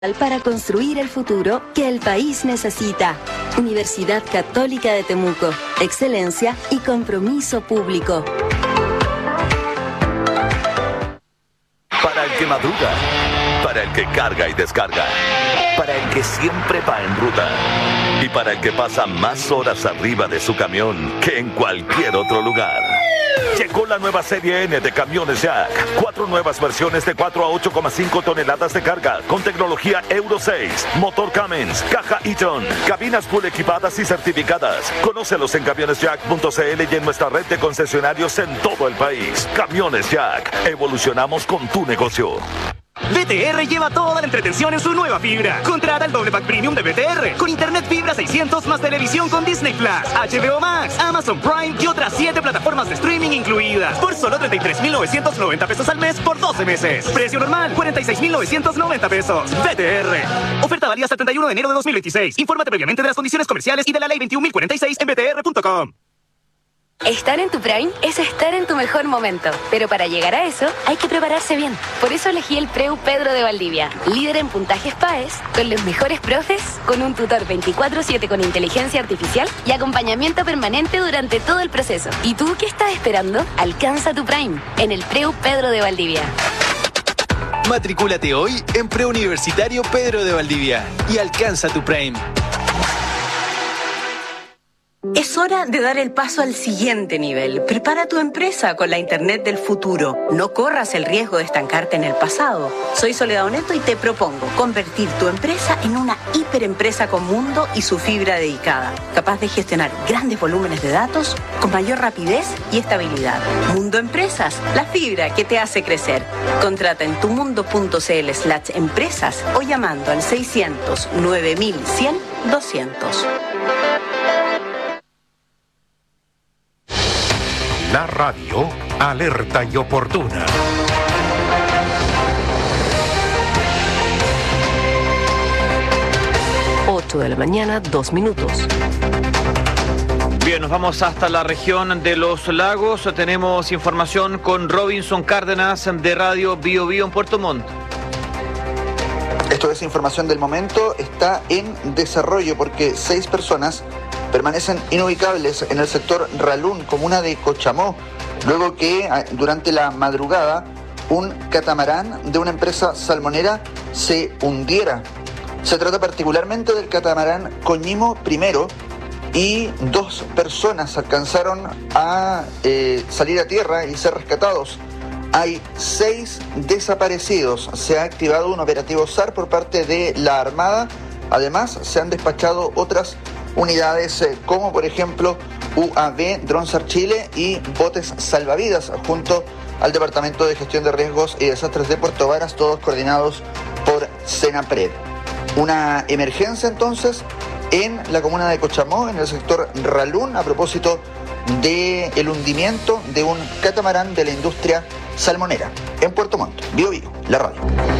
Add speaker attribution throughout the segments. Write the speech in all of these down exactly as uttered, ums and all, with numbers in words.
Speaker 1: Para construir el futuro que el país necesita. Universidad Católica de Temuco. Excelencia y compromiso público.
Speaker 2: Para el que madruga, para el que carga y descarga, para el que siempre va en ruta y para el que pasa más horas arriba de su camión que en cualquier otro lugar. Llegó la nueva serie N de camiones Jack. Cuatro nuevas versiones de cuatro a ocho coma cinco toneladas de carga con tecnología Euro seis, motor Cummins, caja e-tron, cabinas full equipadas y certificadas. Conócelos en camiones jack punto c l y en nuestra red de concesionarios en todo el país. Camiones Jack. Evolucionamos con tu negocio.
Speaker 3: B T R lleva toda la entretención en su nueva fibra. Contrata el doble pack premium de B T R con internet fibra seiscientos más televisión con Disney Plus, H B O Max, Amazon Prime y otras siete plataformas de streaming incluidas por solo treinta y tres mil novecientos noventa pesos al mes por doce meses. Precio normal cuarenta y seis mil novecientos noventa pesos. B T R. Oferta válida hasta el treinta y uno de enero de dos mil veintiséis. Infórmate previamente de las condiciones comerciales y de la ley veintiún mil cuarenta y seis en b t r punto com.
Speaker 4: Estar en tu Prime es estar en tu mejor momento, pero para llegar a eso hay que prepararse bien. Por eso elegí el Preu Pedro de Valdivia, líder en puntajes P A E S, con los mejores profes, con un tutor veinticuatro siete con inteligencia artificial y acompañamiento permanente durante todo el proceso. ¿Y tú qué estás esperando? Alcanza tu Prime en el Preu Pedro de Valdivia.
Speaker 5: Matricúlate hoy en Preuniversitario Pedro de Valdivia y alcanza tu Prime.
Speaker 6: Es hora de dar el paso al siguiente nivel. Prepara tu empresa con la Internet del futuro. No corras el riesgo de estancarte en el pasado. Soy Soledad Oneto y te propongo convertir tu empresa en una hiperempresa con Mundo y su fibra dedicada, capaz de gestionar grandes volúmenes de datos con mayor rapidez y estabilidad. Mundo Empresas, la fibra que te hace crecer. Contrata en tumundo.cl slash empresas o llamando al seiscientos nueve mil cien doscientos.
Speaker 7: La radio alerta y oportuna.
Speaker 8: ocho de la mañana, dos minutos.
Speaker 9: Bien, nos vamos hasta la región de los lagos. Tenemos información con Robinson Cárdenas de Radio Bio Bio en Puerto Montt.
Speaker 10: Esto es información del momento, está en desarrollo porque seis personas permanecen inubicables en el sector Ralún, comuna de Cochamó, luego que durante la madrugada un catamarán de una empresa salmonera se hundiera. Se trata particularmente del catamarán Coñimo primero y dos personas alcanzaron a eh, salir a tierra y ser rescatados. Hay seis desaparecidos. Se ha activado un operativo S A R por parte de la Armada. Además, se han despachado otras unidades eh, como por ejemplo U A V, Dronsar Chile y botes salvavidas junto al Departamento de Gestión de Riesgos y Desastres de Puerto Varas, todos coordinados por Senapred. Una emergencia entonces en la comuna de Cochamó, en el sector Ralún, a propósito del hundimiento de un catamarán de la industria salmonera en Puerto Montt. Bio Bio, la radio.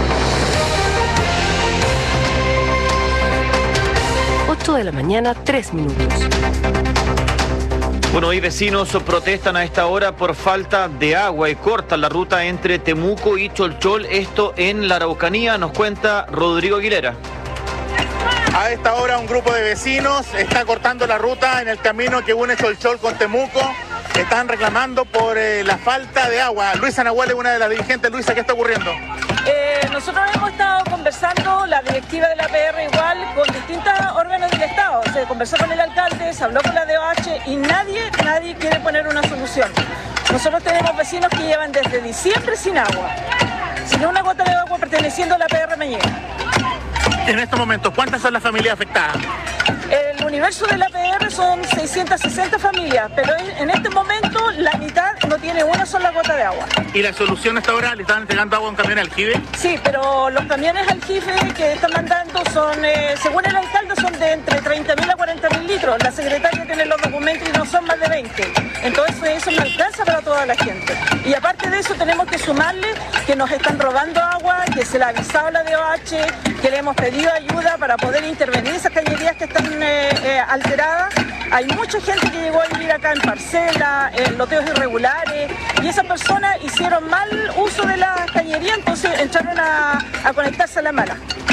Speaker 8: ocho de la mañana, tres minutos.
Speaker 9: Bueno, hoy vecinos protestan a esta hora por falta de agua y cortan la ruta entre Temuco y Cholchol, esto en la Araucanía, nos cuenta Rodrigo Aguilera.
Speaker 11: A esta hora un grupo de vecinos está cortando la ruta en el camino que une Cholchol con Temuco. Están reclamando por eh, la falta de agua. Luisa Nahuel es una de las dirigentes. Luisa, ¿qué está ocurriendo?
Speaker 12: Eh, nosotros hemos estado conversando, la directiva de la P R igual, con distintos órganos del Estado. Se conversó con el alcalde, se habló con la D O H y nadie, nadie quiere poner una solución. Nosotros tenemos vecinos que llevan desde diciembre sin agua, sin una gota de agua perteneciendo a la P R Meñique.
Speaker 11: En estos momentos, ¿cuántas son las familias afectadas?
Speaker 12: El universo de la P R son seiscientas sesenta familias, pero en este momento la mitad no tiene una sola gota de agua.
Speaker 11: ¿Y la solución hasta ahora le están entregando agua a un camión aljibe?
Speaker 12: Sí, pero los camiones aljibe que están mandando son, eh, según el alcalde, son de entre treinta mil a cuarenta mil litros. La secretaria tiene los documentos y no son más de veinte. Entonces eso no alcanza para toda la gente. Y aparte de eso tenemos que sumarle que nos están robando agua, que se le ha avisado a la D O H, que le hemos pedido ayuda para poder intervenir esas cañerías que están eh, eh, alteradas. Hay mucha gente que llegó a vivir acá en parcela, en loteos irregulares, y esas personas hicieron mal uso de la cañería, entonces entraron a, a conectarse a la mala.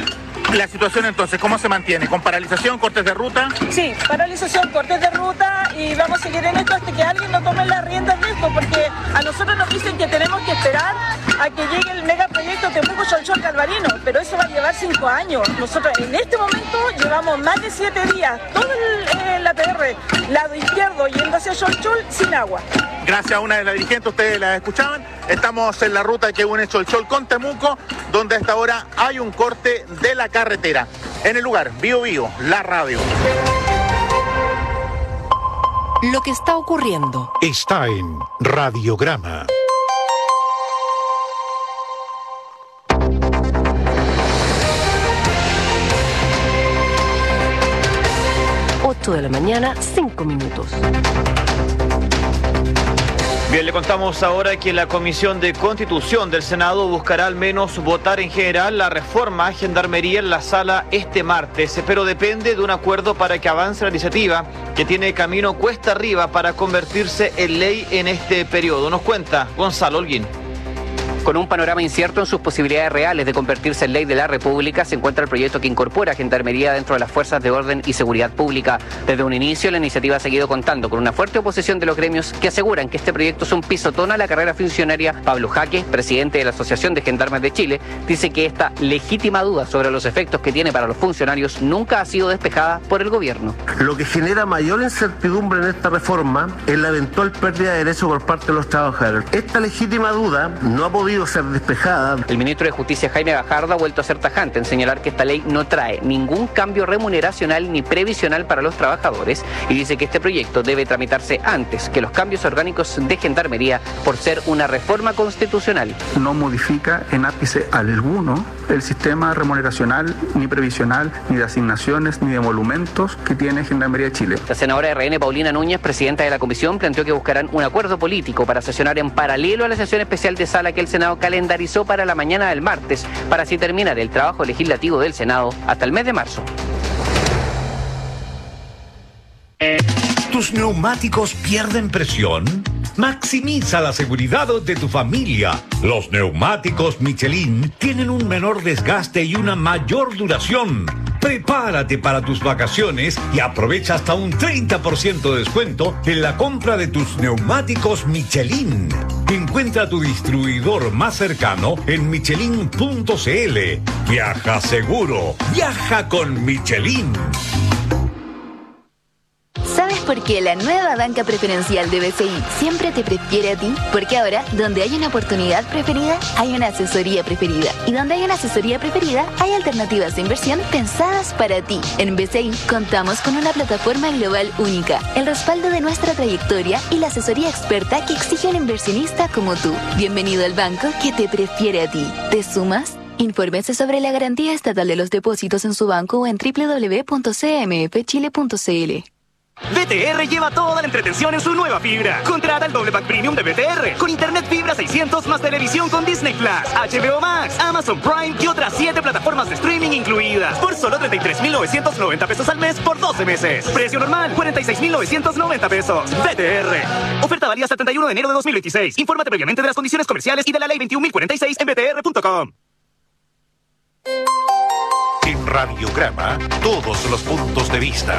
Speaker 11: La situación entonces, ¿cómo se mantiene? ¿Con paralización, cortes de ruta?
Speaker 12: Sí, paralización, cortes de ruta y vamos a seguir en esto hasta que alguien nos tome las riendas de esto, porque a nosotros nos dicen que tenemos que esperar a que llegue el megaproyecto Temuco Cholchol Galvarino, pero eso va a llevar cinco años. Nosotros en este momento llevamos más de siete días, todo el, el A P R, lado izquierdo yendo hacia Cholchol sin agua.
Speaker 11: Gracias a una de las dirigentes, ustedes la escuchaban, estamos en la ruta que une Cholchol con Temuco, donde a esta hora hay un corte de la carretera. En el lugar, Bio Bio, la radio.
Speaker 8: Lo que está ocurriendo
Speaker 7: está en Radiograma.
Speaker 8: ocho de la mañana, cinco minutos.
Speaker 9: Bien, le contamos ahora que la Comisión de Constitución del Senado buscará al menos votar en general la reforma a Gendarmería en la sala este martes, pero depende de un acuerdo para que avance la iniciativa que tiene camino cuesta arriba para convertirse en ley en este periodo. Nos cuenta Gonzalo Holguín.
Speaker 13: Con un panorama incierto en sus posibilidades reales de convertirse en ley de la República, se encuentra el proyecto que incorpora Gendarmería dentro de las fuerzas de orden y seguridad pública. Desde un inicio, la iniciativa ha seguido contando con una fuerte oposición de los gremios que aseguran que este proyecto es un pisotón a la carrera funcionaria. Pablo Jaque, presidente de la Asociación de Gendarmes de Chile, dice que esta legítima duda sobre los efectos que tiene para los funcionarios nunca ha sido despejada por el gobierno.
Speaker 14: Lo que genera mayor incertidumbre en esta reforma es la eventual pérdida de derechos por parte de los trabajadores. Esta legítima duda no ha podido ser despejada.
Speaker 13: El ministro de Justicia, Jaime Gajardo, ha vuelto a ser tajante en señalar que esta ley no trae ningún cambio remuneracional ni previsional para los trabajadores y dice que este proyecto debe tramitarse antes que los cambios orgánicos de Gendarmería por ser una reforma constitucional.
Speaker 15: No modifica en ápice alguno el sistema remuneracional, ni previsional, ni de asignaciones, ni de emolumentos que tiene Gendarmería de Chile.
Speaker 13: La senadora R N, Paulina Núñez, presidenta de la comisión, planteó que buscarán un acuerdo político para sesionar en paralelo a la sesión especial de sala que el Senado calendarizó para la mañana del martes, para así terminar el trabajo legislativo del Senado hasta el mes de marzo.
Speaker 16: ¿Tus neumáticos pierden presión? Maximiza la seguridad de tu familia. Los neumáticos Michelin tienen un menor desgaste y una mayor duración. Prepárate para tus vacaciones y aprovecha hasta un treinta por ciento de descuento en la compra de tus neumáticos Michelin. Encuentra tu distribuidor más cercano en michelin punto c l. Viaja seguro. Viaja con Michelin.
Speaker 17: ¿Sabes por qué la nueva banca preferencial de B C I siempre te prefiere a ti? Porque ahora, donde hay una oportunidad preferida, hay una asesoría preferida. Y donde hay una asesoría preferida, hay alternativas de inversión pensadas para ti. En B C I contamos con una plataforma global única, el respaldo de nuestra trayectoria y la asesoría experta que exige un inversionista como tú. Bienvenido al banco que te prefiere a ti. ¿Te sumas? Infórmese sobre la garantía estatal de los depósitos en su banco o en doble u doble u doble u punto c m f chile punto c l.
Speaker 3: B T R lleva toda la entretención en su nueva fibra. Contrata el doble pack premium de B T R con internet fibra seiscientos más televisión con Disney Plus, H B O Max, Amazon Prime y otras siete plataformas de streaming incluidas por solo treinta y tres mil novecientos noventa pesos al mes por doce meses. Precio normal cuarenta y seis mil novecientos noventa pesos. B T R. Oferta válida hasta el treinta y uno de enero de dos mil veintiséis. Infórmate previamente de las condiciones comerciales y de la ley veintiún mil cuarenta y seis en b t r punto com.
Speaker 7: En Radiograma, todos los puntos de vista.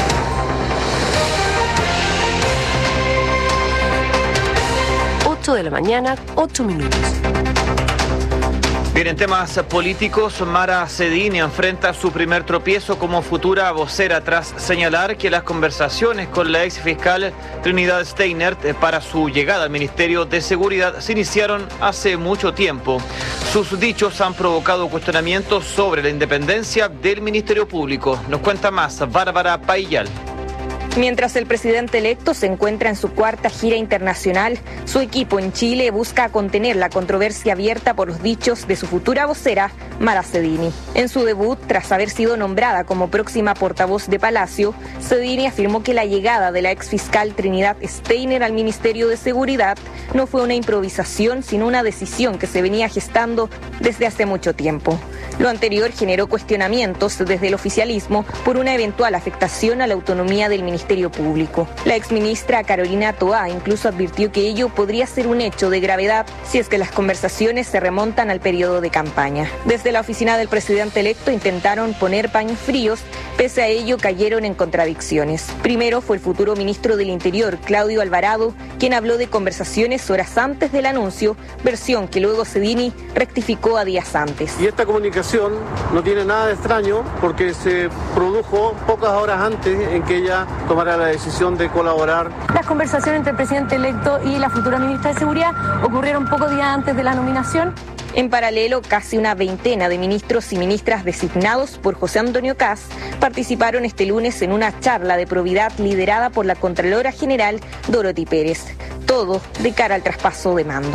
Speaker 8: ocho de la mañana, ocho minutos.
Speaker 9: Bien, en temas políticos, Mara Cedini enfrenta su primer tropiezo como futura vocera tras señalar que las conversaciones con la ex fiscal Trinidad Steiner para su llegada al Ministerio de Seguridad se iniciaron hace mucho tiempo. Sus dichos han provocado cuestionamientos sobre la independencia del Ministerio Público. Nos cuenta más Bárbara Paillal.
Speaker 18: Mientras el presidente electo se encuentra en su cuarta gira internacional, su equipo en Chile busca contener la controversia abierta por los dichos de su futura vocera, Mara Cedini. En su debut, tras haber sido nombrada como próxima portavoz de Palacio, Cedini afirmó que la llegada de la exfiscal Trinidad Steiner al Ministerio de Seguridad no fue una improvisación, sino una decisión que se venía gestando desde hace mucho tiempo. Lo anterior generó cuestionamientos desde el oficialismo por una eventual afectación a la autonomía del Ministerio Público. La exministra Carolina Toá incluso advirtió que ello podría ser un hecho de gravedad si es que las conversaciones se remontan al periodo de campaña. Desde la oficina del presidente electo intentaron poner paños fríos, pese a ello cayeron en contradicciones. Primero fue el futuro ministro del Interior, Claudio Alvarado, quien habló de conversaciones horas antes del anuncio, versión que luego Cedini rectificó a días antes.
Speaker 14: Y esta comunicación no tiene nada de extraño porque se produjo pocas horas antes en que ella tomara la decisión de colaborar.
Speaker 19: Las conversaciones entre el presidente electo y la futura ministra de Seguridad ocurrieron pocos días antes de la nominación.
Speaker 18: En paralelo, casi una veintena de ministros y ministras designados por José Antonio Kast participaron este lunes en una charla de probidad liderada por la Contralora General Dorothy Pérez. Todo de cara al traspaso de mando.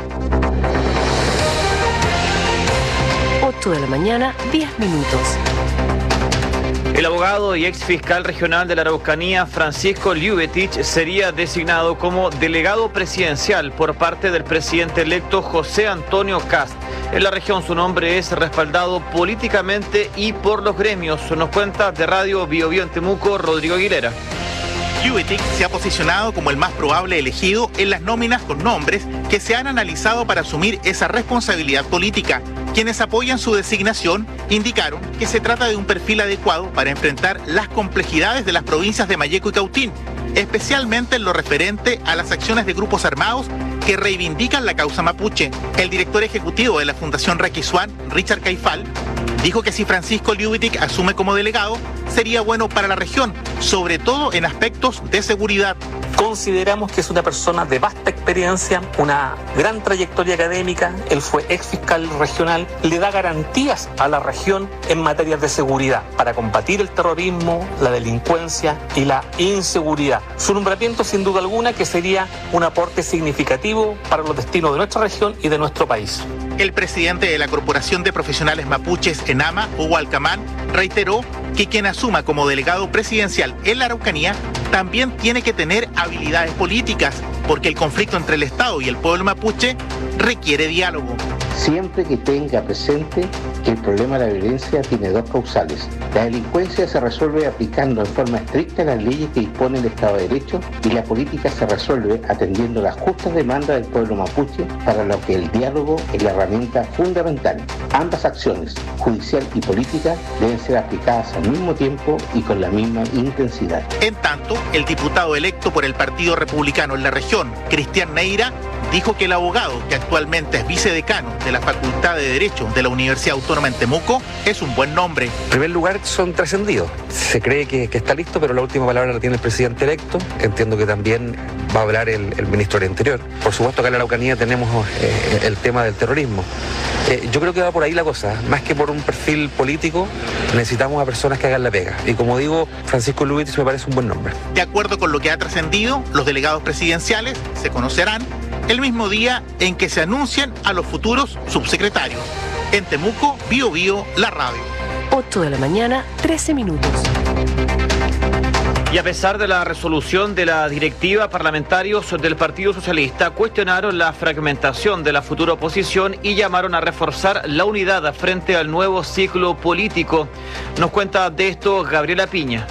Speaker 8: ocho de la mañana, diez minutos.
Speaker 9: El abogado y ex fiscal regional de la Araucanía, Francisco Liubetich, sería designado como delegado presidencial por parte del presidente electo José Antonio Kast. En la región su nombre es respaldado políticamente y por los gremios. Nos cuenta de Radio Bio Bio en Temuco, Rodrigo Aguilera.
Speaker 11: Liubetich se ha posicionado como el más probable elegido en las nóminas con nombres que se han analizado para asumir esa responsabilidad política. Quienes apoyan su designación indicaron que se trata de un perfil adecuado para enfrentar las complejidades de las provincias de Malleco y Cautín, especialmente en lo referente a las acciones de grupos armados que reivindican la causa mapuche. El director ejecutivo de la Fundación Raquisuán, Richard Caifal, dijo que si Francisco Liubetich asume como delegado, sería bueno para la región, sobre todo en aspectos de seguridad.
Speaker 20: Consideramos que es una persona de vasta experiencia, una gran trayectoria académica, él fue ex fiscal regional, le da garantías a la región en materias de seguridad para combatir el terrorismo, la delincuencia y la inseguridad. Su nombramiento sin duda alguna que sería un aporte significativo para los destinos de nuestra región y de nuestro país.
Speaker 11: El presidente de la Corporación de Profesionales Mapuches, ENAMA, Hugo Alcamán, reiteró que quien asuma como delegado presidencial en la Araucanía también tiene que tener habilidades políticas, porque el conflicto entre el Estado y el pueblo mapuche requiere diálogo.
Speaker 21: Siempre que tenga presente que el problema de la violencia tiene dos causales. La delincuencia se resuelve aplicando en forma estricta las leyes que dispone el Estado de Derecho y la política se resuelve atendiendo las justas demandas del pueblo mapuche, para lo que el diálogo es la herramienta fundamental. Ambas acciones, judicial y política, deben ser aplicadas al mismo tiempo y con la misma intensidad.
Speaker 11: En tanto, el diputado electo por el Partido Republicano en la región, Cristian Neira, dijo que el abogado, que actualmente es vicedecano de la Facultad de Derecho de la Universidad Autónoma en Temuco, es un buen nombre.
Speaker 22: En primer lugar, son trascendidos. Se cree que, que está listo, pero la última palabra la tiene el presidente electo. Entiendo que también va a hablar el, el ministro del Interior. Por supuesto, acá en la Araucanía tenemos eh, el tema del terrorismo. Eh, yo creo que va por ahí la cosa. Más que por un perfil político, necesitamos a personas que hagan la pega. Y como digo, Francisco Liubetich me parece un buen nombre.
Speaker 11: De acuerdo con lo que ha trascendido, los delegados presidenciales se conocerán el mismo día en que se anuncian a los futuros subsecretarios. En Temuco, Bio Bio, la radio.
Speaker 8: ocho de la mañana, trece minutos.
Speaker 9: Y a pesar de la resolución de la directiva, parlamentarios del Partido Socialista cuestionaron la fragmentación de la futura oposición y llamaron a reforzar la unidad frente al nuevo ciclo político. Nos cuenta de esto Gabriela Piña.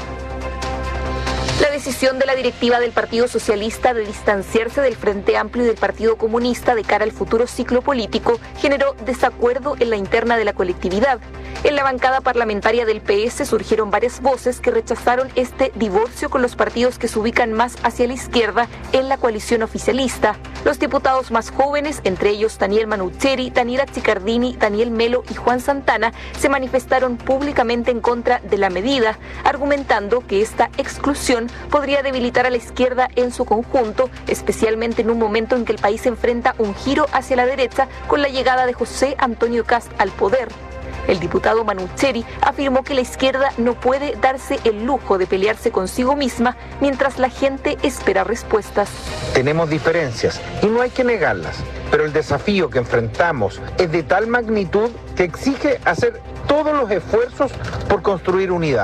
Speaker 18: La decisión de la directiva del Partido Socialista de distanciarse del Frente Amplio y del Partido Comunista de cara al futuro ciclo político generó desacuerdo en la interna de la colectividad. En la bancada parlamentaria del P S surgieron varias voces que rechazaron este divorcio con los partidos que se ubican más hacia la izquierda en la coalición oficialista. Los diputados más jóvenes, entre ellos Daniel Manucheri, Daniela Chicardini, Daniel Melo y Juan Santana, se manifestaron públicamente en contra de la medida, argumentando que esta exclusión podría debilitar a la izquierda en su conjunto, especialmente en un momento en que el país enfrenta un giro hacia la derecha con la llegada de José Antonio Kast al poder. El diputado Manucheri afirmó que la izquierda no puede darse el lujo de pelearse consigo misma mientras la gente espera respuestas.
Speaker 23: Tenemos diferencias y no hay que negarlas, pero el desafío que enfrentamos es de tal magnitud que exige hacer todos los esfuerzos por construir unidad.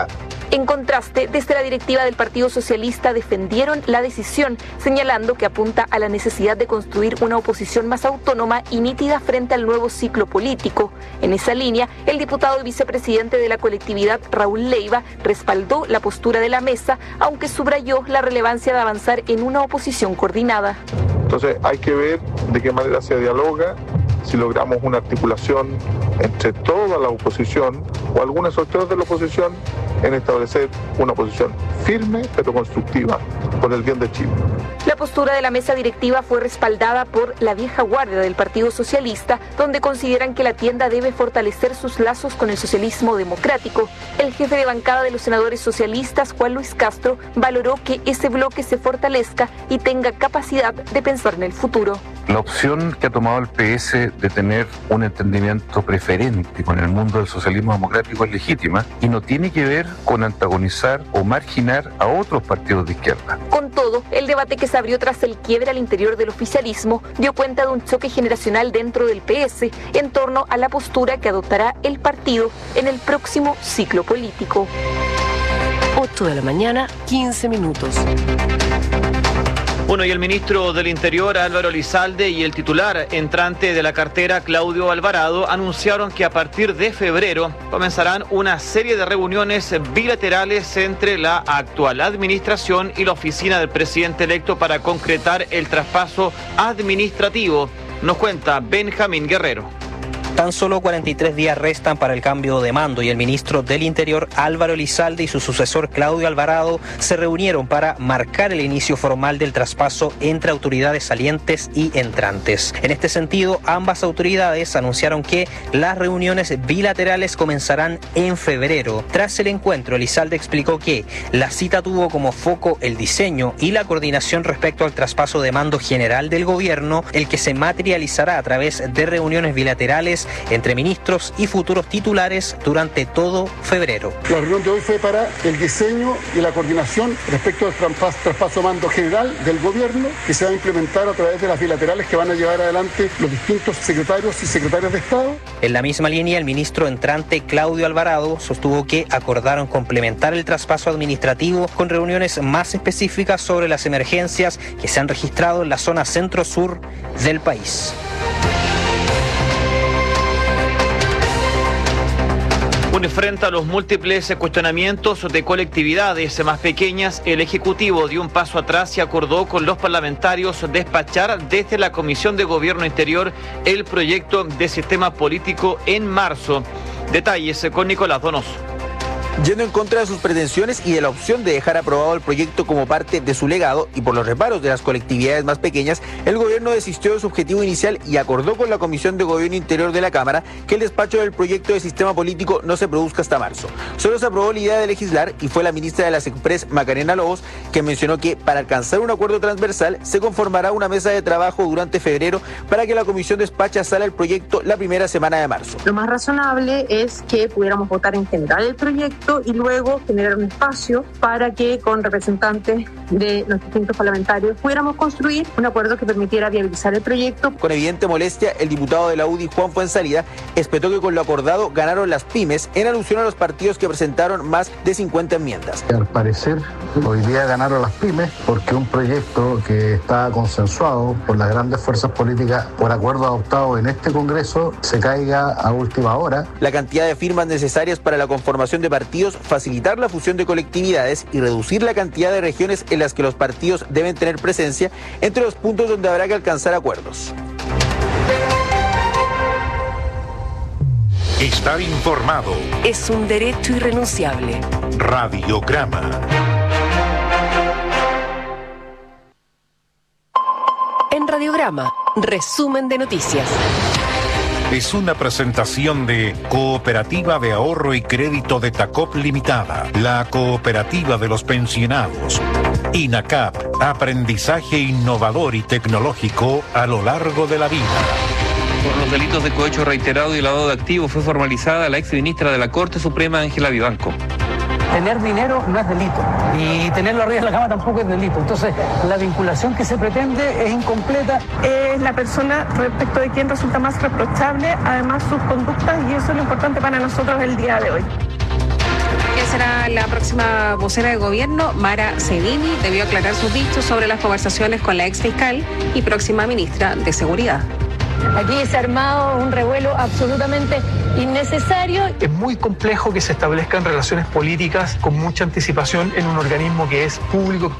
Speaker 18: En contraste, desde la directiva del Partido Socialista defendieron la decisión, señalando que apunta a la necesidad de construir una oposición más autónoma y nítida frente al nuevo ciclo político. En esa línea, el diputado y vicepresidente de la colectividad, Raúl Leiva, respaldó la postura de la mesa, aunque subrayó la relevancia de avanzar en una oposición coordinada.
Speaker 1: Entonces hay que ver de qué manera se dialoga, si logramos una articulación entre toda la oposición o algunos sectores de la oposición en establecer una posición firme pero constructiva por el bien de Chile.
Speaker 18: La postura de la mesa directiva fue respaldada por la vieja guardia del Partido Socialista, donde consideran que la tienda debe fortalecer sus lazos con el socialismo democrático. El jefe de bancada de los senadores socialistas, Juan Luis Castro, valoró que ese bloque se fortalezca y tenga capacidad de pensar en el futuro.
Speaker 2: La opción que ha tomado el P S de tener un entendimiento preferente con el mundo del socialismo democrático es legítima y no tiene que ver con antagonizar o marginar a otros partidos de izquierda.
Speaker 18: Con todo, el debate que se abrió tras el quiebre al interior del oficialismo dio cuenta de un choque generacional dentro del P S en torno a la postura que adoptará el partido en el próximo ciclo político.
Speaker 8: ocho de la mañana, quince minutos.
Speaker 9: Bueno, y el ministro del Interior, Álvaro Elizalde, y el titular entrante de la cartera, Claudio Alvarado, anunciaron que a partir de febrero comenzarán una serie de reuniones bilaterales entre la actual administración y la oficina del presidente electo para concretar el traspaso administrativo. Nos cuenta Benjamín Guerrero.
Speaker 4: Tan solo cuarenta y tres días restan para el cambio de mando y el ministro del Interior, Álvaro Elizalde, y su sucesor, Claudio Alvarado, se reunieron para marcar el inicio formal del traspaso entre autoridades salientes y entrantes. En este sentido, ambas autoridades anunciaron que las reuniones bilaterales comenzarán en febrero. Tras el encuentro, Elizalde explicó que la cita tuvo como foco el diseño y la coordinación respecto al traspaso de mando general del gobierno, el que se materializará a través de reuniones bilaterales entre ministros y futuros titulares durante todo febrero.
Speaker 24: La reunión de hoy fue para el diseño y la coordinación respecto al traspaso, traspaso mando general del gobierno, que se va a implementar a través de las bilaterales que van a llevar adelante los distintos secretarios y secretarias de Estado.
Speaker 4: En la misma línea, el ministro entrante, Claudio Alvarado, sostuvo que acordaron complementar el traspaso administrativo con reuniones más específicas sobre las emergencias que se han registrado en la zona centro-sur del país.
Speaker 9: Frente a los múltiples cuestionamientos de colectividades más pequeñas, el Ejecutivo dio un paso atrás y acordó con los parlamentarios despachar desde la Comisión de Gobierno Interior el proyecto de sistema político en marzo. Detalles con Nicolás Donoso.
Speaker 25: Yendo en contra de sus pretensiones y de la opción de dejar aprobado el proyecto como parte de su legado y por los reparos de las colectividades más pequeñas, el gobierno desistió de su objetivo inicial y acordó con la Comisión de Gobierno Interior de la Cámara que el despacho del proyecto de sistema político no se produzca hasta marzo. Solo se aprobó la idea de legislar y fue la ministra de las Express, Macarena Lobos, que mencionó que para alcanzar un acuerdo transversal se conformará una mesa de trabajo durante febrero para que la comisión despache a sala el proyecto la primera semana de marzo.
Speaker 26: Lo más razonable es que pudiéramos votar en general el proyecto y luego generar un espacio para que con representantes de los distintos parlamentarios pudiéramos construir un acuerdo que permitiera viabilizar el proyecto.
Speaker 25: Con evidente molestia, el diputado de la U D I, Juan Fuenzalida, espetó que con lo acordado ganaron las pymes en alusión a los partidos que presentaron más de cincuenta enmiendas.
Speaker 27: Al parecer, hoy día ganaron las pymes porque un proyecto que está consensuado por las grandes fuerzas políticas por acuerdo adoptado en este Congreso se caiga a última hora.
Speaker 25: La cantidad de firmas necesarias para la conformación de partidos, facilitar la fusión de colectividades y reducir la cantidad de regiones en las que los partidos deben tener presencia, entre los puntos donde habrá que alcanzar acuerdos.
Speaker 7: Estar informado
Speaker 8: es un derecho irrenunciable.
Speaker 7: Radiograma.
Speaker 8: En Radiograma, resumen de noticias.
Speaker 7: Es una presentación de Cooperativa de Ahorro y Crédito de Tacop Limitada, la cooperativa de los pensionados. INACAP, aprendizaje innovador y tecnológico a lo largo de la vida.
Speaker 28: Por los delitos de cohecho reiterado y lavado de activos fue formalizada la exministra de la Corte Suprema, Ángela Vivanco.
Speaker 29: Tener dinero no es delito, y tenerlo arriba de la cama tampoco es delito. Entonces, la vinculación que se pretende es incompleta.
Speaker 30: Es la persona respecto de quien resulta más reprochable, además sus conductas, y eso es lo importante para nosotros el día de hoy.
Speaker 3: ¿Quién será la próxima vocera de gobierno? Mara Cedini debió aclarar sus dichos sobre las conversaciones con la ex fiscal y próxima ministra de Seguridad.
Speaker 19: Aquí se ha armado un revuelo absolutamente innecesario.
Speaker 29: Es muy complejo que se establezcan relaciones políticas con mucha anticipación en un organismo que es público.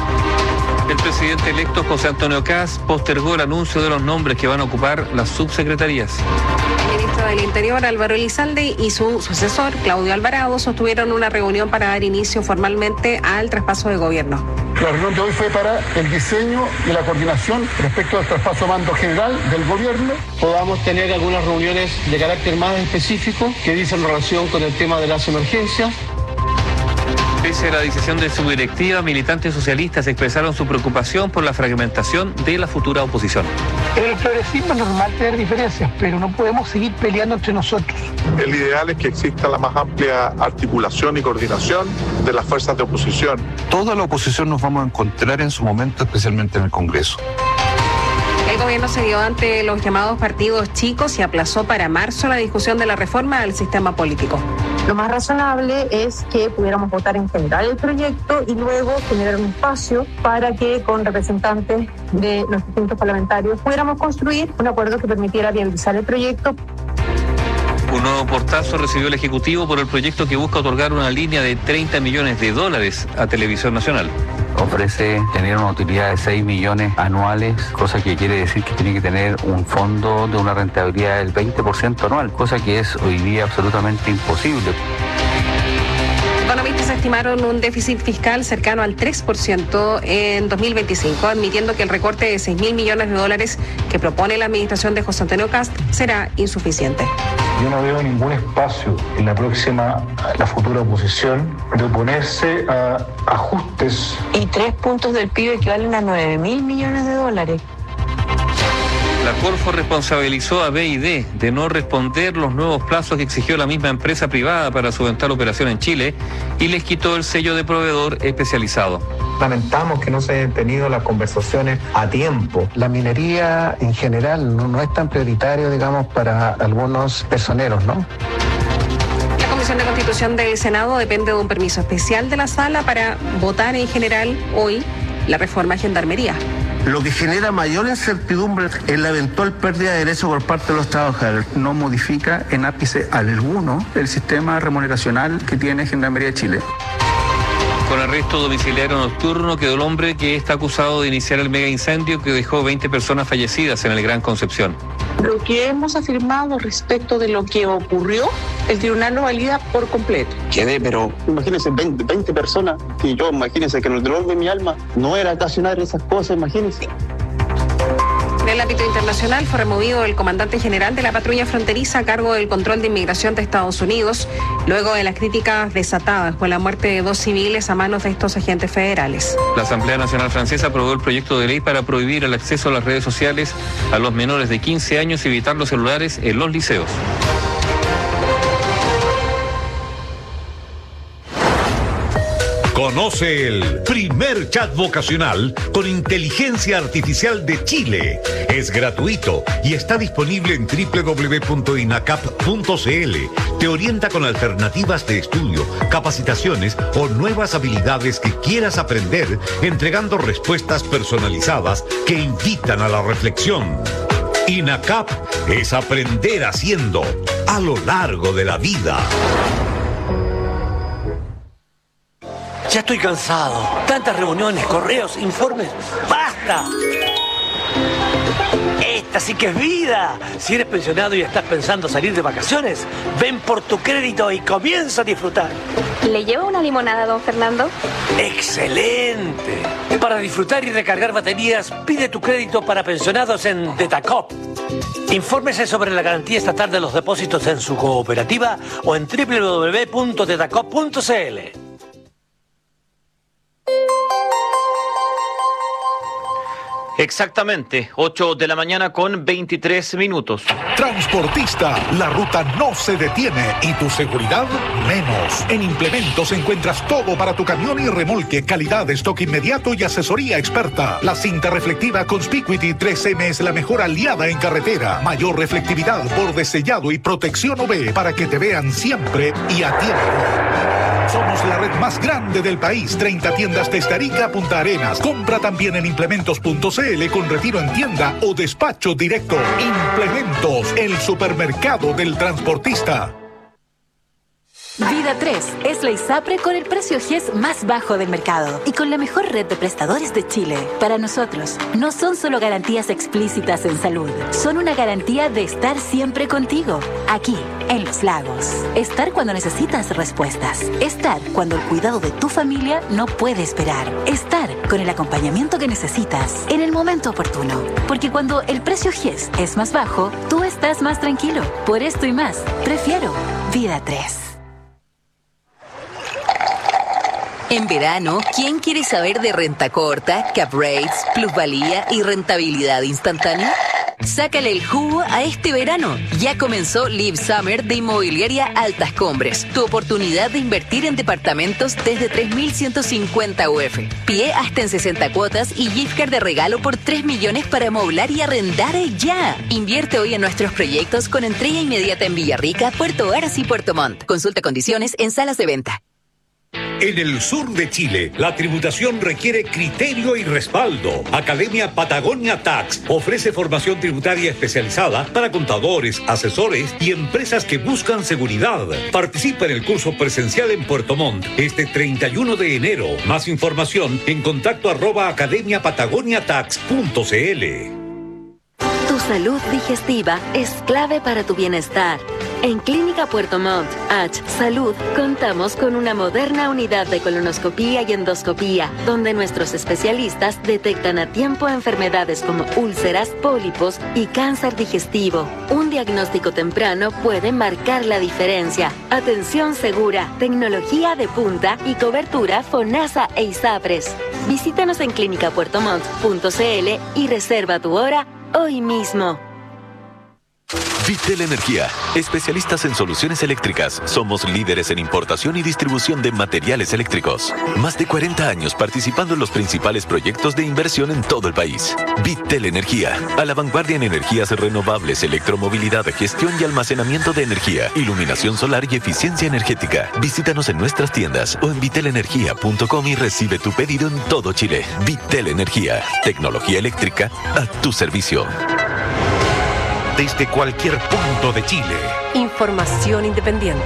Speaker 28: El presidente electo José Antonio Kast postergó el anuncio de los nombres que van a ocupar las subsecretarías.
Speaker 3: El ministro del Interior, Álvaro Elizalde, y su sucesor, Claudio Alvarado, sostuvieron una reunión para dar inicio formalmente al traspaso de gobierno.
Speaker 24: La reunión de hoy fue para el diseño y la coordinación respecto al traspaso a mando general del gobierno.
Speaker 5: Podamos tener algunas reuniones de carácter más específico que dicen relación con el tema de las emergencias.
Speaker 28: Pese a la decisión de su directiva, militantes socialistas expresaron su preocupación por la fragmentación de la futura oposición.
Speaker 29: En el progresismo es normal tener diferencias, pero no podemos seguir peleando entre nosotros.
Speaker 1: El ideal es que exista la más amplia articulación y coordinación de las fuerzas de oposición.
Speaker 2: Toda la oposición nos vamos a encontrar en su momento, especialmente en el Congreso.
Speaker 3: El gobierno se dio ante los llamados partidos chicos y aplazó para marzo la discusión de la reforma al sistema político.
Speaker 26: Lo más razonable es que pudiéramos votar en general el proyecto y luego generar un espacio para que con representantes de los distintos parlamentarios pudiéramos construir un acuerdo que permitiera viabilizar el proyecto.
Speaker 28: Un nuevo portazo recibió el Ejecutivo por el proyecto que busca otorgar una línea de treinta millones de dólares a Televisión Nacional.
Speaker 6: Ofrece tener una utilidad de seis millones anuales, cosa que quiere decir que tiene que tener un fondo de una rentabilidad del veinte por ciento anual, cosa que es hoy día absolutamente imposible.
Speaker 3: Economistas estimaron un déficit fiscal cercano al tres por ciento en dos mil veinticinco, admitiendo que el recorte de seis mil millones de dólares que propone la administración de José Antonio Kast será insuficiente.
Speaker 27: Yo no veo ningún espacio en la próxima, la futura oposición, de oponerse a ajustes.
Speaker 19: Y tres puntos del P I B equivalen a nueve mil millones de dólares.
Speaker 28: La Corfo responsabilizó a B I D de no responder los nuevos plazos que exigió la misma empresa privada para su eventual operación en Chile y les quitó el sello de proveedor especializado.
Speaker 27: Lamentamos que no se hayan tenido las conversaciones a tiempo. La minería en general no, no es tan prioritario, digamos, para algunos personeros, ¿no?
Speaker 3: La Comisión de Constitución del Senado depende de un permiso especial de la Sala para votar en general hoy la reforma a Gendarmería.
Speaker 10: Lo que genera mayor incertidumbre es la eventual pérdida de derechos por parte de los trabajadores.
Speaker 12: No modifica en ápice alguno el sistema remuneracional que tiene Gendarmería de Chile.
Speaker 28: Con arresto domiciliario nocturno quedó el hombre que está acusado de iniciar el mega incendio que dejó veinte personas fallecidas en el Gran Concepción.
Speaker 13: Lo que hemos afirmado respecto de lo que ocurrió, el tribunal lo valida por completo.
Speaker 14: Quedé, pero imagínense, veinte, veinte personas, y yo imagínense que en el dolor de mi alma no era ocasionar esas cosas, imagínense.
Speaker 3: En el ámbito internacional fue removido el comandante general de la patrulla fronteriza a cargo del control de inmigración de Estados Unidos, luego de las críticas desatadas por la muerte de dos civiles a manos de estos agentes federales.
Speaker 28: La Asamblea Nacional Francesa aprobó el proyecto de ley para prohibir el acceso a las redes sociales a los menores de quince años y evitar los celulares en los liceos.
Speaker 7: Conoce el primer chat vocacional con inteligencia artificial de Chile. Es gratuito y está disponible en doble u doble u doble u punto inacap punto c l. Te orienta con alternativas de estudio, capacitaciones o nuevas habilidades que quieras aprender, entregando respuestas personalizadas que invitan a la reflexión. INACAP es aprender haciendo a lo largo de la vida.
Speaker 15: Ya estoy cansado. Tantas reuniones, correos, informes. ¡Basta! Esta sí que es vida. Si eres pensionado y estás pensando salir de vacaciones, ven por tu crédito y comienza a disfrutar.
Speaker 18: ¿Le lleva una limonada, don Fernando?
Speaker 15: ¡Excelente! Para disfrutar y recargar baterías, pide tu crédito para pensionados en Detacop. Infórmese sobre la garantía estatal de los depósitos en su cooperativa o en doble u doble u doble u punto detacop punto c l.
Speaker 9: Exactamente, ocho de la mañana con veintitrés minutos.
Speaker 7: Transportista, la ruta no se detiene y tu seguridad menos. En Implementos encuentras todo para tu camión y remolque, calidad, stock inmediato y asesoría experta. La cinta reflectiva Conspicuity tres eme es la mejor aliada en carretera. Mayor reflectividad, borde sellado y protección U V para que te vean siempre y a tiempo.
Speaker 4: Somos la red más grande del país. treinta tiendas desde Arica a Punta Arenas. Compra también en implementos punto c l con retiro en tienda o despacho directo. Implementos, el supermercado del transportista.
Speaker 8: Vida tres es la ISAPRE con el precio G E S más bajo del mercado y con la mejor red de prestadores de Chile. Para nosotros, no son solo garantías explícitas en salud, son una garantía de estar siempre contigo, aquí, en Los Lagos. Estar cuando necesitas respuestas. Estar cuando el cuidado de tu familia no puede esperar. Estar con el acompañamiento que necesitas en el momento oportuno. Porque cuando el precio G E S es más bajo, tú estás más tranquilo. Por esto y más, prefiero Vida tres.
Speaker 11: En verano, ¿quién quiere saber de renta corta, cap rates, plusvalía y rentabilidad instantánea? Sácale el jugo a este verano. Ya comenzó Live Summer de Inmobiliaria Altas Cumbres. Tu oportunidad de invertir en departamentos desde tres mil ciento cincuenta U F. Pie hasta en sesenta cuotas y gift card de regalo por tres millones para amoblar y arrendar ya. Invierte hoy en nuestros proyectos con entrega inmediata en Villarrica, Puerto Varas y Puerto Montt. Consulta condiciones en salas de venta.
Speaker 7: En el sur de Chile, la tributación requiere criterio y respaldo. Academia Patagonia Tax ofrece formación tributaria especializada para contadores, asesores y empresas que buscan seguridad. Participa en el curso presencial en Puerto Montt este treinta y uno de enero. Más información en contacto arroba academia patagonia tax punto c l.
Speaker 16: Tu salud digestiva es clave para tu bienestar. En Clínica Puerto Montt, H Salud, contamos con una moderna unidad de colonoscopía y endoscopía, donde nuestros especialistas detectan a tiempo enfermedades como úlceras, pólipos y cáncer digestivo. Un diagnóstico temprano puede marcar la diferencia. Atención segura, tecnología de punta y cobertura FONASA e ISAPRES. Visítanos en clínica puerto montt punto c l y reserva tu hora hoy mismo.
Speaker 17: Vitel Energía, especialistas en soluciones eléctricas. Somos líderes en importación y distribución de materiales eléctricos. Más de cuarenta años participando en los principales proyectos de inversión en todo el país. Vitel Energía, a la vanguardia en energías renovables, electromovilidad, gestión y almacenamiento de energía, iluminación solar y eficiencia energética. Visítanos en nuestras tiendas o en vitel energía punto com y recibe tu pedido en todo Chile. Vitel Energía, tecnología eléctrica a tu servicio.
Speaker 7: Desde cualquier punto de Chile.
Speaker 19: Información independiente.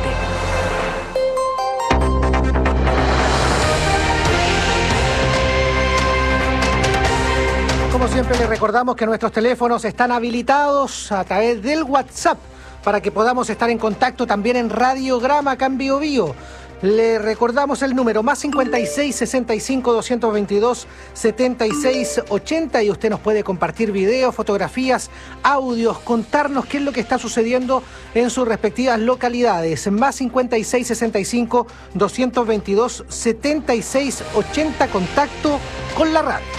Speaker 20: Como siempre, les recordamos que nuestros teléfonos están habilitados a través del WhatsApp para que podamos estar en contacto también en Radiograma Cambio Bio. Le recordamos el número más cincuenta y seis, sesenta y cinco, doscientos veintidós, setenta y seis, ochenta y usted nos puede compartir videos, fotografías, audios, contarnos qué es lo que está sucediendo en sus respectivas localidades. Más cincuenta y seis, sesenta y cinco, doscientos veintidós, setenta y seis, ochenta, contacto con la radio.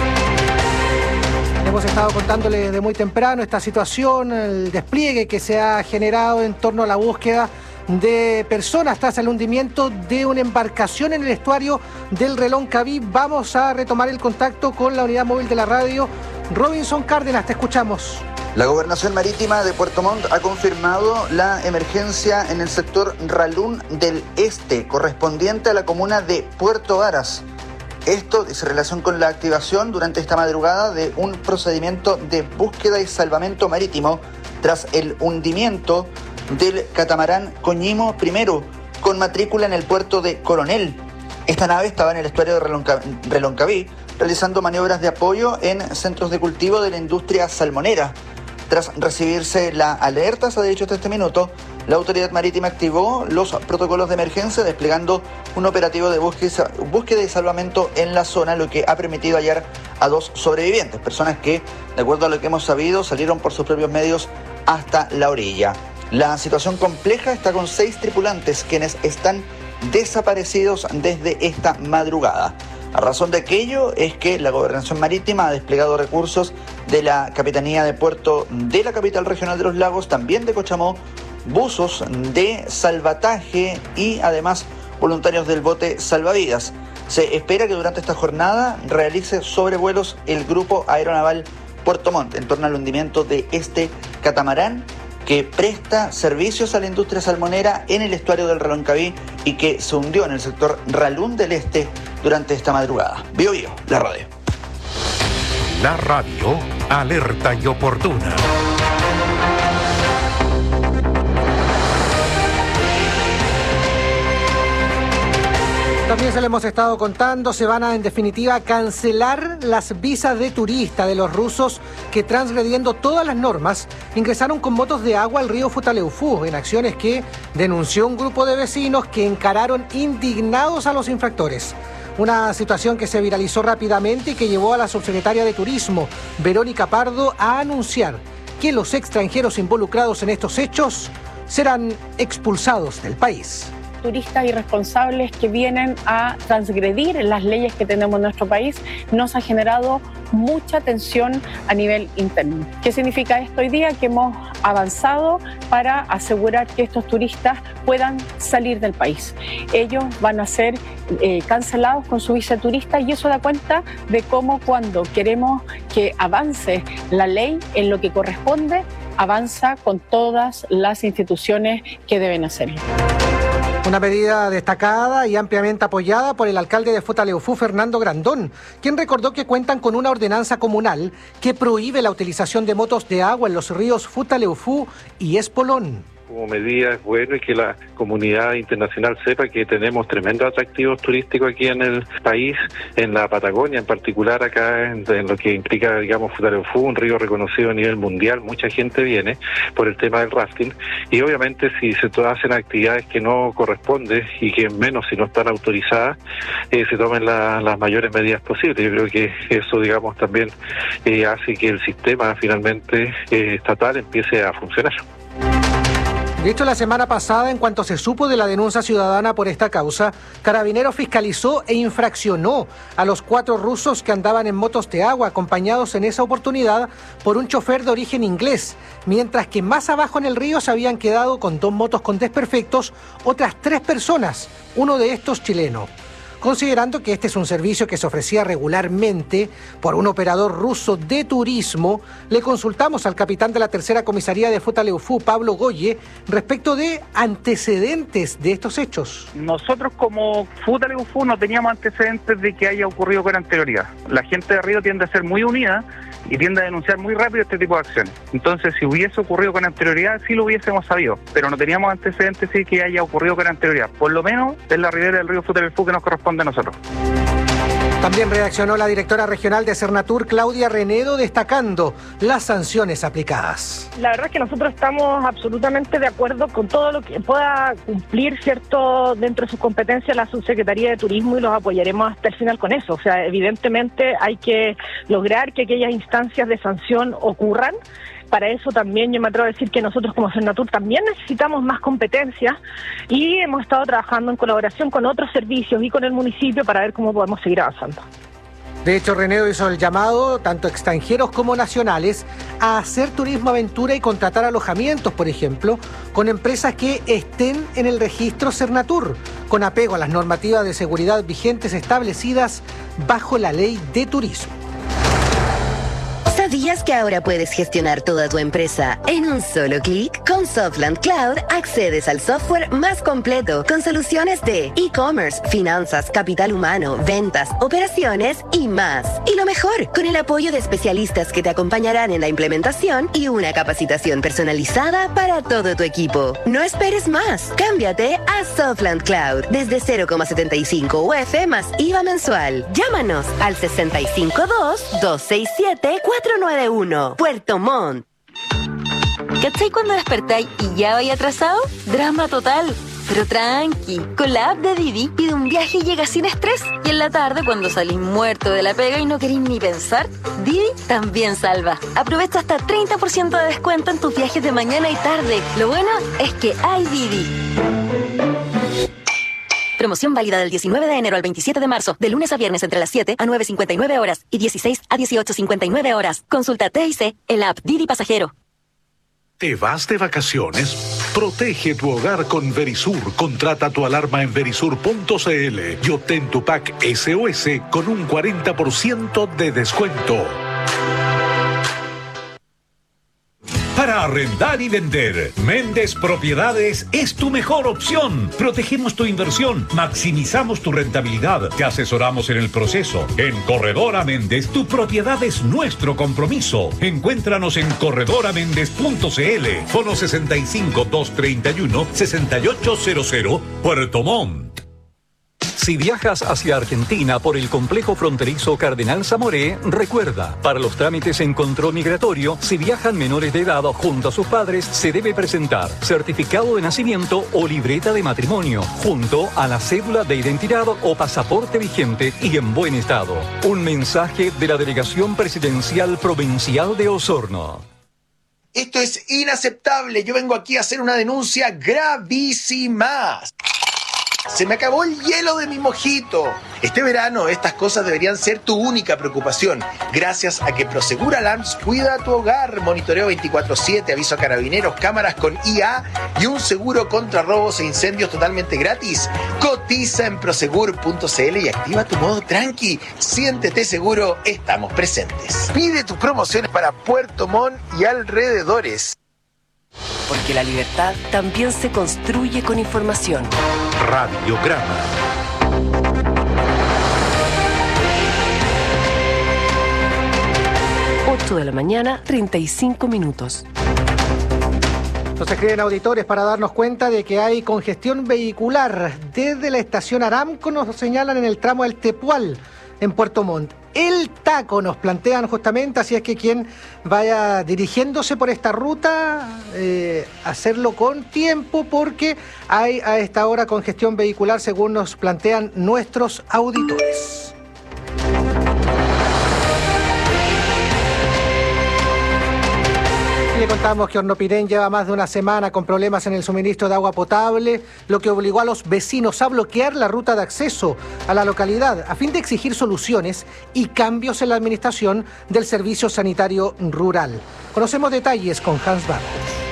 Speaker 20: Hemos estado contándole desde muy temprano esta situación, el despliegue que se ha generado en torno a la búsqueda de personas tras el hundimiento de una embarcación en el estuario del Reloncaví. Vamos a retomar el contacto con la unidad móvil de la radio. Robinson Cárdenas, te escuchamos.
Speaker 21: La Gobernación Marítima de Puerto Montt ha confirmado la emergencia en el sector Ralún del Este, correspondiente a la comuna de Puerto Varas. Esto es en relación con la activación durante esta madrugada de un procedimiento de búsqueda y salvamento marítimo tras el hundimiento del catamarán Coñimo primero, con matrícula en el puerto de Coronel. Esta nave estaba en el estuario de Relonca- Reloncaví, realizando maniobras de apoyo en centros de cultivo de la industria salmonera. Tras recibirse la alerta, se ha dicho hasta este minuto, la autoridad marítima activó los protocolos de emergencia, desplegando un operativo de búsqueda, búsqueda y salvamento en la zona, lo que ha permitido hallar a dos sobrevivientes, personas que, de acuerdo a lo que hemos sabido, salieron por sus propios medios hasta la orilla. La situación compleja está con seis tripulantes quienes están desaparecidos desde esta madrugada. A razón de aquello es que la Gobernación Marítima ha desplegado recursos de la Capitanía de Puerto de la capital regional de los lagos, también de Cochamó, buzos de salvataje y además voluntarios del bote salvavidas. Se espera que durante esta jornada realice sobrevuelos el Grupo Aeronaval Puerto Montt en torno al hundimiento de este catamarán que presta servicios a la industria salmonera en el estuario del Reloncaví y que se hundió en el sector Ralún del Este durante esta madrugada. Bio Bio, la radio.
Speaker 7: La radio alerta y oportuna.
Speaker 20: También se le hemos estado contando, se van a en definitiva cancelar las visas de turista de los rusos que, transgrediendo todas las normas, ingresaron con motos de agua al río Futaleufú, en acciones que denunció un grupo de vecinos que encararon indignados a los infractores. Una situación que se viralizó rápidamente y que llevó a la subsecretaria de Turismo, Verónica Pardo, a anunciar que los extranjeros involucrados en estos hechos serán expulsados del país.
Speaker 13: Turistas irresponsables que vienen a transgredir las leyes que tenemos en nuestro país, nos ha generado mucha tensión a nivel interno. ¿Qué significa esto hoy día? Que hemos avanzado para asegurar que estos turistas puedan salir del país. Ellos van a ser eh, cancelados con su visa de turista y eso da cuenta de cómo cuando queremos que avance la ley en lo que corresponde, avanza con todas las instituciones que deben hacerlo.
Speaker 20: Una medida destacada y ampliamente apoyada por el alcalde de Futaleufú, Fernando Grandón, quien recordó que cuentan con una ordenanza comunal que prohíbe la utilización de motos de agua en los ríos Futaleufú y Espolón.
Speaker 1: Como medida es bueno y que la comunidad internacional sepa que tenemos tremendos atractivos turísticos aquí en el país, en la Patagonia en particular, acá en, en lo que implica, digamos, Futaleufú, un río reconocido a nivel mundial. Mucha gente viene por el tema del rafting y obviamente si se hacen actividades que no corresponden y que menos si no están autorizadas, eh, se tomen la, las mayores medidas posibles. Yo creo que eso, digamos, también eh, hace que el sistema finalmente eh, estatal empiece a funcionar.
Speaker 20: De hecho, la semana pasada, en cuanto se supo de la denuncia ciudadana por esta causa, Carabineros fiscalizó e infraccionó a los cuatro rusos que andaban en motos de agua, acompañados en esa oportunidad por un chofer de origen inglés, mientras que más abajo en el río se habían quedado con dos motos con desperfectos otras tres personas, uno de estos chileno. Considerando que este es un servicio que se ofrecía regularmente por un operador ruso de turismo, le consultamos al capitán de la tercera comisaría de Futaleufú, Pablo Goye, respecto de antecedentes de estos hechos.
Speaker 2: Nosotros como Futaleufú no teníamos antecedentes de que haya ocurrido con anterioridad. La gente de Río tiende a ser muy unida y tiende a denunciar muy rápido este tipo de acciones. Entonces, si hubiese ocurrido con anterioridad, sí lo hubiésemos sabido, pero no teníamos antecedentes de que haya ocurrido con anterioridad, por lo menos en la ribera del río Futaleufú que nos corresponde a nosotros.
Speaker 20: También reaccionó la directora regional de Cernatur, Claudia Renedo, destacando las sanciones aplicadas.
Speaker 5: La verdad es que nosotros estamos absolutamente de acuerdo con todo lo que pueda cumplir, cierto, dentro de sus competencias la Subsecretaría de Turismo y los apoyaremos hasta el final con eso. O sea, evidentemente hay que lograr que aquellas instancias de sanción ocurran. Para eso también yo me atrevo a decir que nosotros como Cernatur también necesitamos más competencias y hemos estado trabajando en colaboración con otros servicios y con el municipio para ver cómo podemos seguir avanzando.
Speaker 20: De hecho, Renedo hizo el llamado, tanto extranjeros como nacionales, a hacer turismo aventura y contratar alojamientos, por ejemplo, con empresas que estén en el registro Cernatur, con apego a las normativas de seguridad vigentes establecidas bajo la ley de turismo.
Speaker 22: ¿Sabías que ahora puedes gestionar toda tu empresa en un solo clic? Con Softland Cloud accedes al software más completo con soluciones de e-commerce, finanzas, capital humano, ventas, operaciones y más. Y lo mejor, con el apoyo de especialistas que te acompañarán en la implementación y una capacitación personalizada para todo tu equipo. No esperes más. Cámbiate a Softland Cloud desde cero coma setenta y cinco U F más I V A mensual. Llámanos al sesenta y cinco dos, dos seis siete, cuatro nueve uno. Puerto Montt.
Speaker 8: ¿Cachai cuando despertáis y ya vais atrasado? Drama total. Pero tranqui, con la app de Didi pide un viaje y llega sin estrés. Y en la tarde, cuando salís muerto de la pega y no queréis ni pensar, Didi también salva. Aprovecha hasta treinta por ciento de descuento en tus viajes de mañana y tarde. Lo bueno es que hay Didi. Promoción válida del diecinueve de enero al veintisiete de marzo, de lunes a viernes entre las siete a nueve cincuenta y nueve horas y dieciséis a dieciocho cincuenta y nueve horas. Consulta T I C en la app Didi Pasajero.
Speaker 4: ¿Te vas de vacaciones? Protege tu hogar con Verisur. Contrata tu alarma en verisur punto c l y obtén tu pack S O S con un cuarenta por ciento de descuento. Para arrendar y vender. Méndez Propiedades es tu mejor opción. Protegemos tu inversión, maximizamos tu rentabilidad, te asesoramos en el proceso. En Corredora Méndez, tu propiedad es nuestro compromiso. Encuéntranos en corredora méndez punto c l, fono sesenta y cinco, doscientos treinta y uno, sesenta y ocho cero cero, Puerto Montt.
Speaker 6: Si viajas hacia Argentina por el complejo fronterizo Cardenal Zamoré, recuerda, para los trámites en control migratorio, si viajan menores de edad junto a sus padres, se debe presentar certificado de nacimiento o libreta de matrimonio, junto a la cédula de identidad o pasaporte vigente y en buen estado. Un mensaje de la Delegación Presidencial Provincial de Osorno.
Speaker 10: Esto es inaceptable. Yo vengo aquí a hacer una denuncia gravísima. Se me acabó el hielo de mi mojito. Este verano estas cosas deberían ser tu única preocupación. Gracias a que Prosegur Alarms cuida tu hogar. Monitoreo veinticuatro siete, aviso a carabineros, cámaras con I A y un seguro contra robos e incendios totalmente gratis. Cotiza en prosegur punto c l y activa tu modo tranqui. Siéntete seguro, estamos presentes. Pide tus promociones para Puerto Montt y alrededores.
Speaker 12: Porque la libertad también se construye con información.
Speaker 7: Radiograma.
Speaker 12: ocho de la mañana, treinta y cinco minutos.
Speaker 20: Nos escriben auditores para darnos cuenta de que hay congestión vehicular. Desde la estación Aramco nos señalan en el tramo del Tepual, en Puerto Montt. El taco nos plantean justamente, así es que quien vaya dirigiéndose por esta ruta, eh, hacerlo con tiempo porque hay a esta hora congestión vehicular según nos plantean nuestros auditores. Le contamos que Hornopirén lleva más de una semana con problemas en el suministro de agua potable, lo que obligó a los vecinos a bloquear la ruta de acceso a la localidad a fin de exigir soluciones y cambios en la administración del servicio sanitario rural. Conocemos detalles con Hans Barros.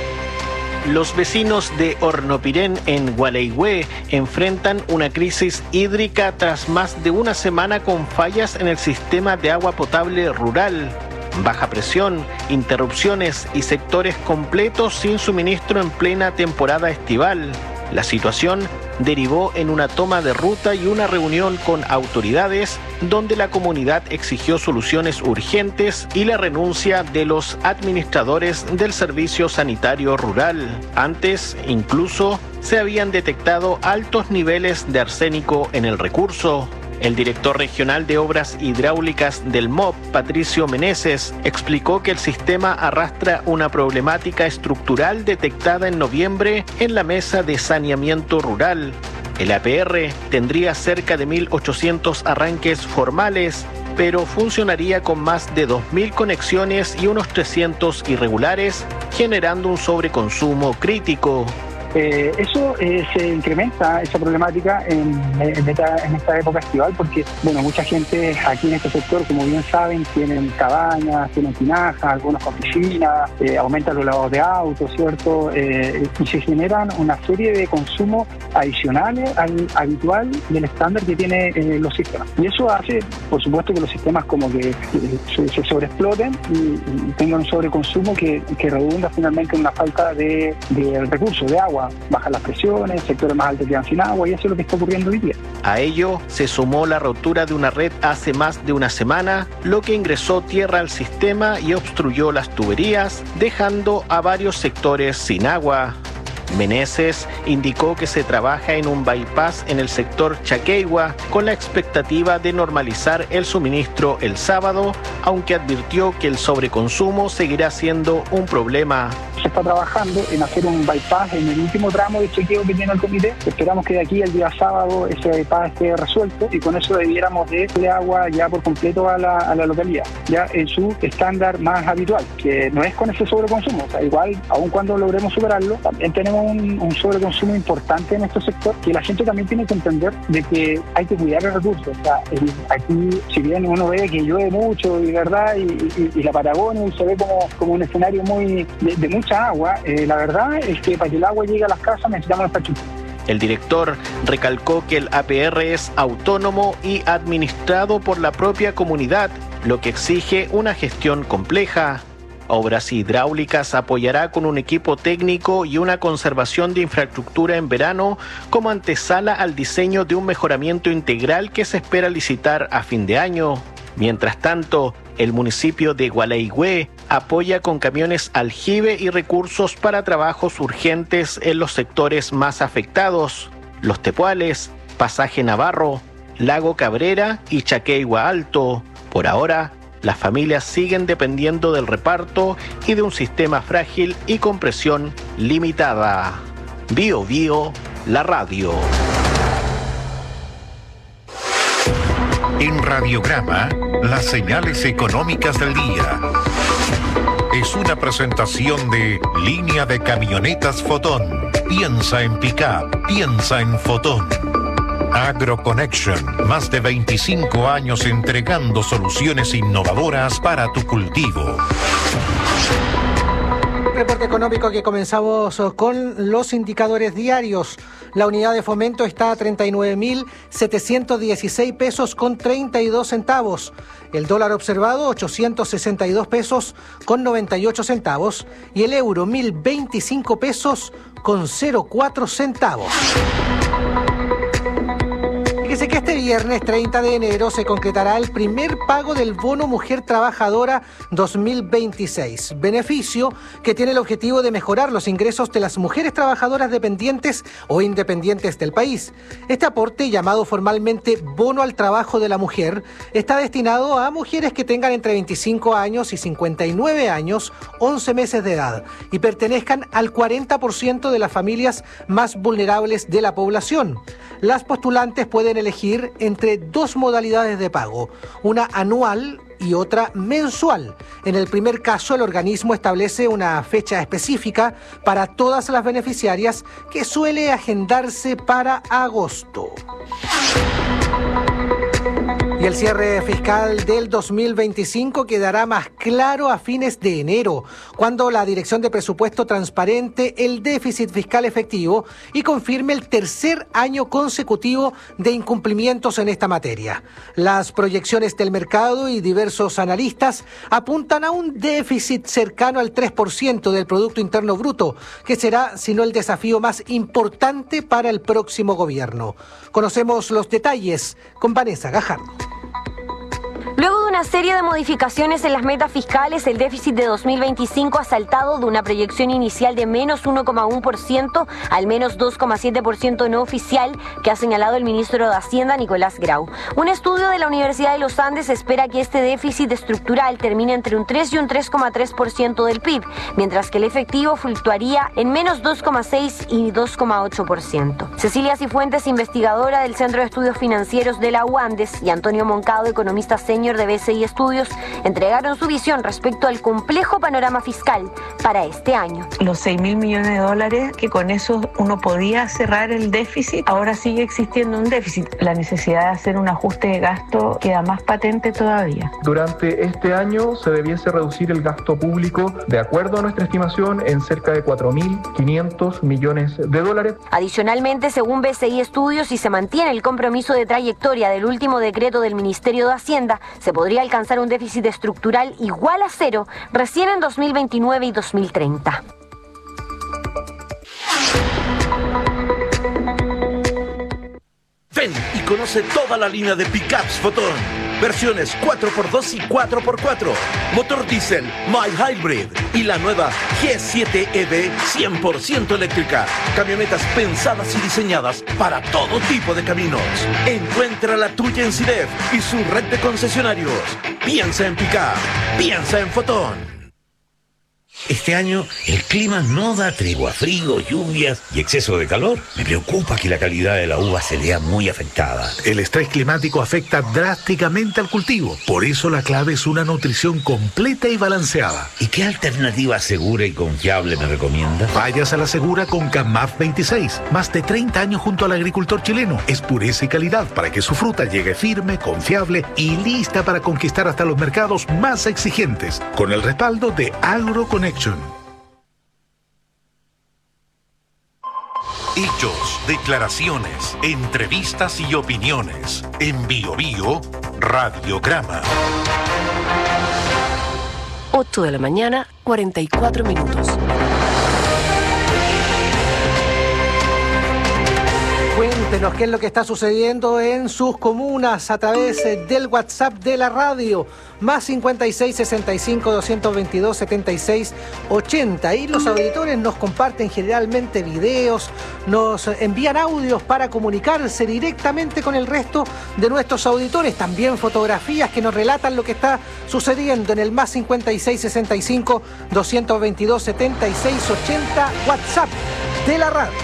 Speaker 23: Los vecinos de Hornopirén en Gualeguay enfrentan una crisis hídrica tras más de una semana con fallas en el sistema de agua potable rural. Baja presión, interrupciones y sectores completos sin suministro en plena temporada estival. La situación derivó en una toma de ruta y una reunión con autoridades donde la comunidad exigió soluciones urgentes y la renuncia de los administradores del servicio sanitario rural. Antes, incluso, se habían detectado altos niveles de arsénico en el recurso. El director regional de Obras Hidráulicas del M O P, Patricio Meneses, explicó que el sistema arrastra una problemática estructural detectada en noviembre en la mesa de saneamiento rural. El A P R tendría cerca de mil ochocientos arranques formales, pero funcionaría con más de dos mil conexiones y unos trescientos irregulares, generando un sobreconsumo crítico.
Speaker 24: Eh, eso eh, se incrementa, esa problemática en, en, esta, en esta época estival, porque bueno, mucha gente aquí en este sector, como bien saben, tienen cabañas, tienen tinajas, algunos con piscina, eh, aumentan los lavados de autos, ¿cierto? Eh, y se generan una serie de consumos adicionales al habitual del estándar que tienen eh, los sistemas. Y eso hace, por supuesto, que los sistemas como que eh, se, se sobreexploten y, y tengan un sobreconsumo que, que redunda finalmente en una falta de, de recursos, de agua. Bajan las presiones, sectores más altos quedan sin agua y eso es lo que está ocurriendo hoy día.
Speaker 23: A ello se sumó la rotura de una red hace más de una semana, lo que ingresó tierra al sistema y obstruyó las tuberías, dejando a varios sectores sin agua. Meneses indicó que se trabaja en un bypass en el sector Chaquegua con la expectativa de normalizar el suministro el sábado, aunque advirtió que el sobreconsumo seguirá siendo un problema.
Speaker 24: Se está trabajando en hacer un bypass en el último tramo de chequeo que tiene el comité. Esperamos que de aquí al día sábado ese bypass esté resuelto y con eso debiéramos de darle agua ya por completo a la, a la localidad, ya en su estándar más habitual, que no es con ese sobreconsumo. O sea, igual, aun cuando logremos superarlo, también tenemos un, un sobreconsumo importante en nuestro sector, que la gente también tiene que entender de que hay que cuidar el recurso. O sea, el, aquí, si bien uno ve que llueve mucho y verdad, y, y, y la Patagonia se ve como, como un escenario muy de, de mucha agua, eh, la verdad es que para que el agua llegue a las casas necesitamos los pachucos.
Speaker 23: El director recalcó que el A P R es autónomo y administrado por la propia comunidad, lo que exige una gestión compleja. Obras Hidráulicas apoyará con un equipo técnico y una conservación de infraestructura en verano como antesala al diseño de un mejoramiento integral que se espera licitar a fin de año. Mientras tanto, el municipio de Gualeguay apoya con camiones aljibe y recursos para trabajos urgentes en los sectores más afectados: Los Tepuales, Pasaje Navarro, Lago Cabrera y Chaqueigua Alto. Por ahora, las familias siguen dependiendo del reparto y de un sistema frágil y con presión limitada. Bio Bio, la radio.
Speaker 7: En Radiograma, las señales económicas del día. Es una presentación de Línea de Camionetas Fotón. Piensa en pick-up, piensa en Fotón. AgroConnection, más de veinticinco años entregando soluciones innovadoras para tu cultivo.
Speaker 20: Reporte económico que comenzamos con los indicadores diarios. La unidad de fomento está a treinta y nueve mil setecientos dieciséis pesos con treinta y dos centavos. El dólar observado ochocientos sesenta y dos pesos con noventa y ocho centavos. Y el euro mil veinticinco pesos con cero cuatro centavos. Fíjese que este viernes treinta de enero se concretará el primer pago del Bono Mujer Trabajadora dos mil veintiséis, beneficio que tiene el objetivo de mejorar los ingresos de las mujeres trabajadoras dependientes o independientes del país. Este aporte, llamado formalmente Bono al Trabajo de la Mujer, está destinado a mujeres que tengan entre veinticinco años y cincuenta y nueve años, once meses de edad, y pertenezcan al cuarenta por ciento de las familias más vulnerables de la población. Las postulantes pueden elegir entre dos modalidades de pago, una anual y otra mensual. En el primer caso, el organismo establece una fecha específica para todas las beneficiarias que suele agendarse para agosto. Y el cierre fiscal del dos mil veinticinco quedará más claro a fines de enero, cuando la Dirección de Presupuesto transparente el déficit fiscal efectivo y confirme el tercer año consecutivo de incumplimientos en esta materia. Las proyecciones del mercado y diversos analistas apuntan a un déficit cercano al tres por ciento del Producto Interno Bruto, que será, si no el desafío más importante para el próximo gobierno. Conocemos los detalles con Vanessa Gajardo.
Speaker 3: Luego de una serie de modificaciones en las metas fiscales, el déficit de dos mil veinticinco ha saltado de una proyección inicial de menos uno coma uno por ciento al menos dos coma siete por ciento no oficial que ha señalado el ministro de Hacienda, Nicolás Grau. Un estudio de la Universidad de los Andes espera que este déficit estructural termine entre un tres y un tres coma tres por ciento del P I B, mientras que el efectivo fluctuaría en menos dos coma seis y dos coma ocho por ciento. Cecilia Cifuentes, investigadora del Centro de Estudios Financieros de la U Andes, y Antonio Moncado, economista senior de B C I Estudios, entregaron su visión respecto al complejo panorama fiscal para este año.
Speaker 14: Los seis mil millones de dólares, que con eso uno podía cerrar el déficit, ahora sigue existiendo un déficit. La necesidad de hacer un ajuste de gasto queda más patente todavía.
Speaker 15: Durante este año se debiese reducir el gasto público, de acuerdo a nuestra estimación, en cerca de cuatro mil quinientos millones de dólares.
Speaker 3: Adicionalmente, según B C I Estudios, si se mantiene el compromiso de trayectoria del último decreto del Ministerio de Hacienda, se podría alcanzar un déficit estructural igual a cero recién en dos mil veintinueve y dos mil treinta.
Speaker 18: Ven y conoce toda la línea de pickups Fotón. Versiones cuatro por dos y cuatro por cuatro. Motor diésel, mild hybrid y la nueva G siete E V cien por ciento eléctrica. Camionetas pensadas y diseñadas para todo tipo de caminos. Encuentra la tuya en Sidef y su red de concesionarios. Piensa en pickup, piensa en Fotón.
Speaker 25: Este año el clima no da tregua, frío, lluvias y exceso de calor. Me preocupa que la calidad de la uva se vea muy afectada.
Speaker 4: El estrés climático afecta drásticamente al cultivo. Por eso la clave es una nutrición completa y balanceada.
Speaker 25: ¿Y qué alternativa segura y confiable me recomienda?
Speaker 4: Vayas a la segura con Camaf veintiséis. Más de treinta años junto al agricultor chileno. Es pureza y calidad para que su fruta llegue firme, confiable y lista para conquistar hasta los mercados más exigentes. Con el respaldo de AgroConnection.
Speaker 7: Hechos, declaraciones, entrevistas y opiniones. En Bio Bio, Radiograma.
Speaker 12: ocho de la mañana, cuarenta y cuatro minutos.
Speaker 20: Cuéntenos qué es lo que está sucediendo en sus comunas a través del WhatsApp de la radio. Más cincuenta y seis, sesenta y cinco, doscientos veintidós, setenta y seis, ochenta. Y los auditores nos comparten generalmente videos, nos envían audios para comunicarse directamente con el resto de nuestros auditores. También fotografías que nos relatan lo que está sucediendo en el más cincuenta y seis, sesenta y cinco, doscientos veintidós, setenta y seis, ochenta WhatsApp de la radio.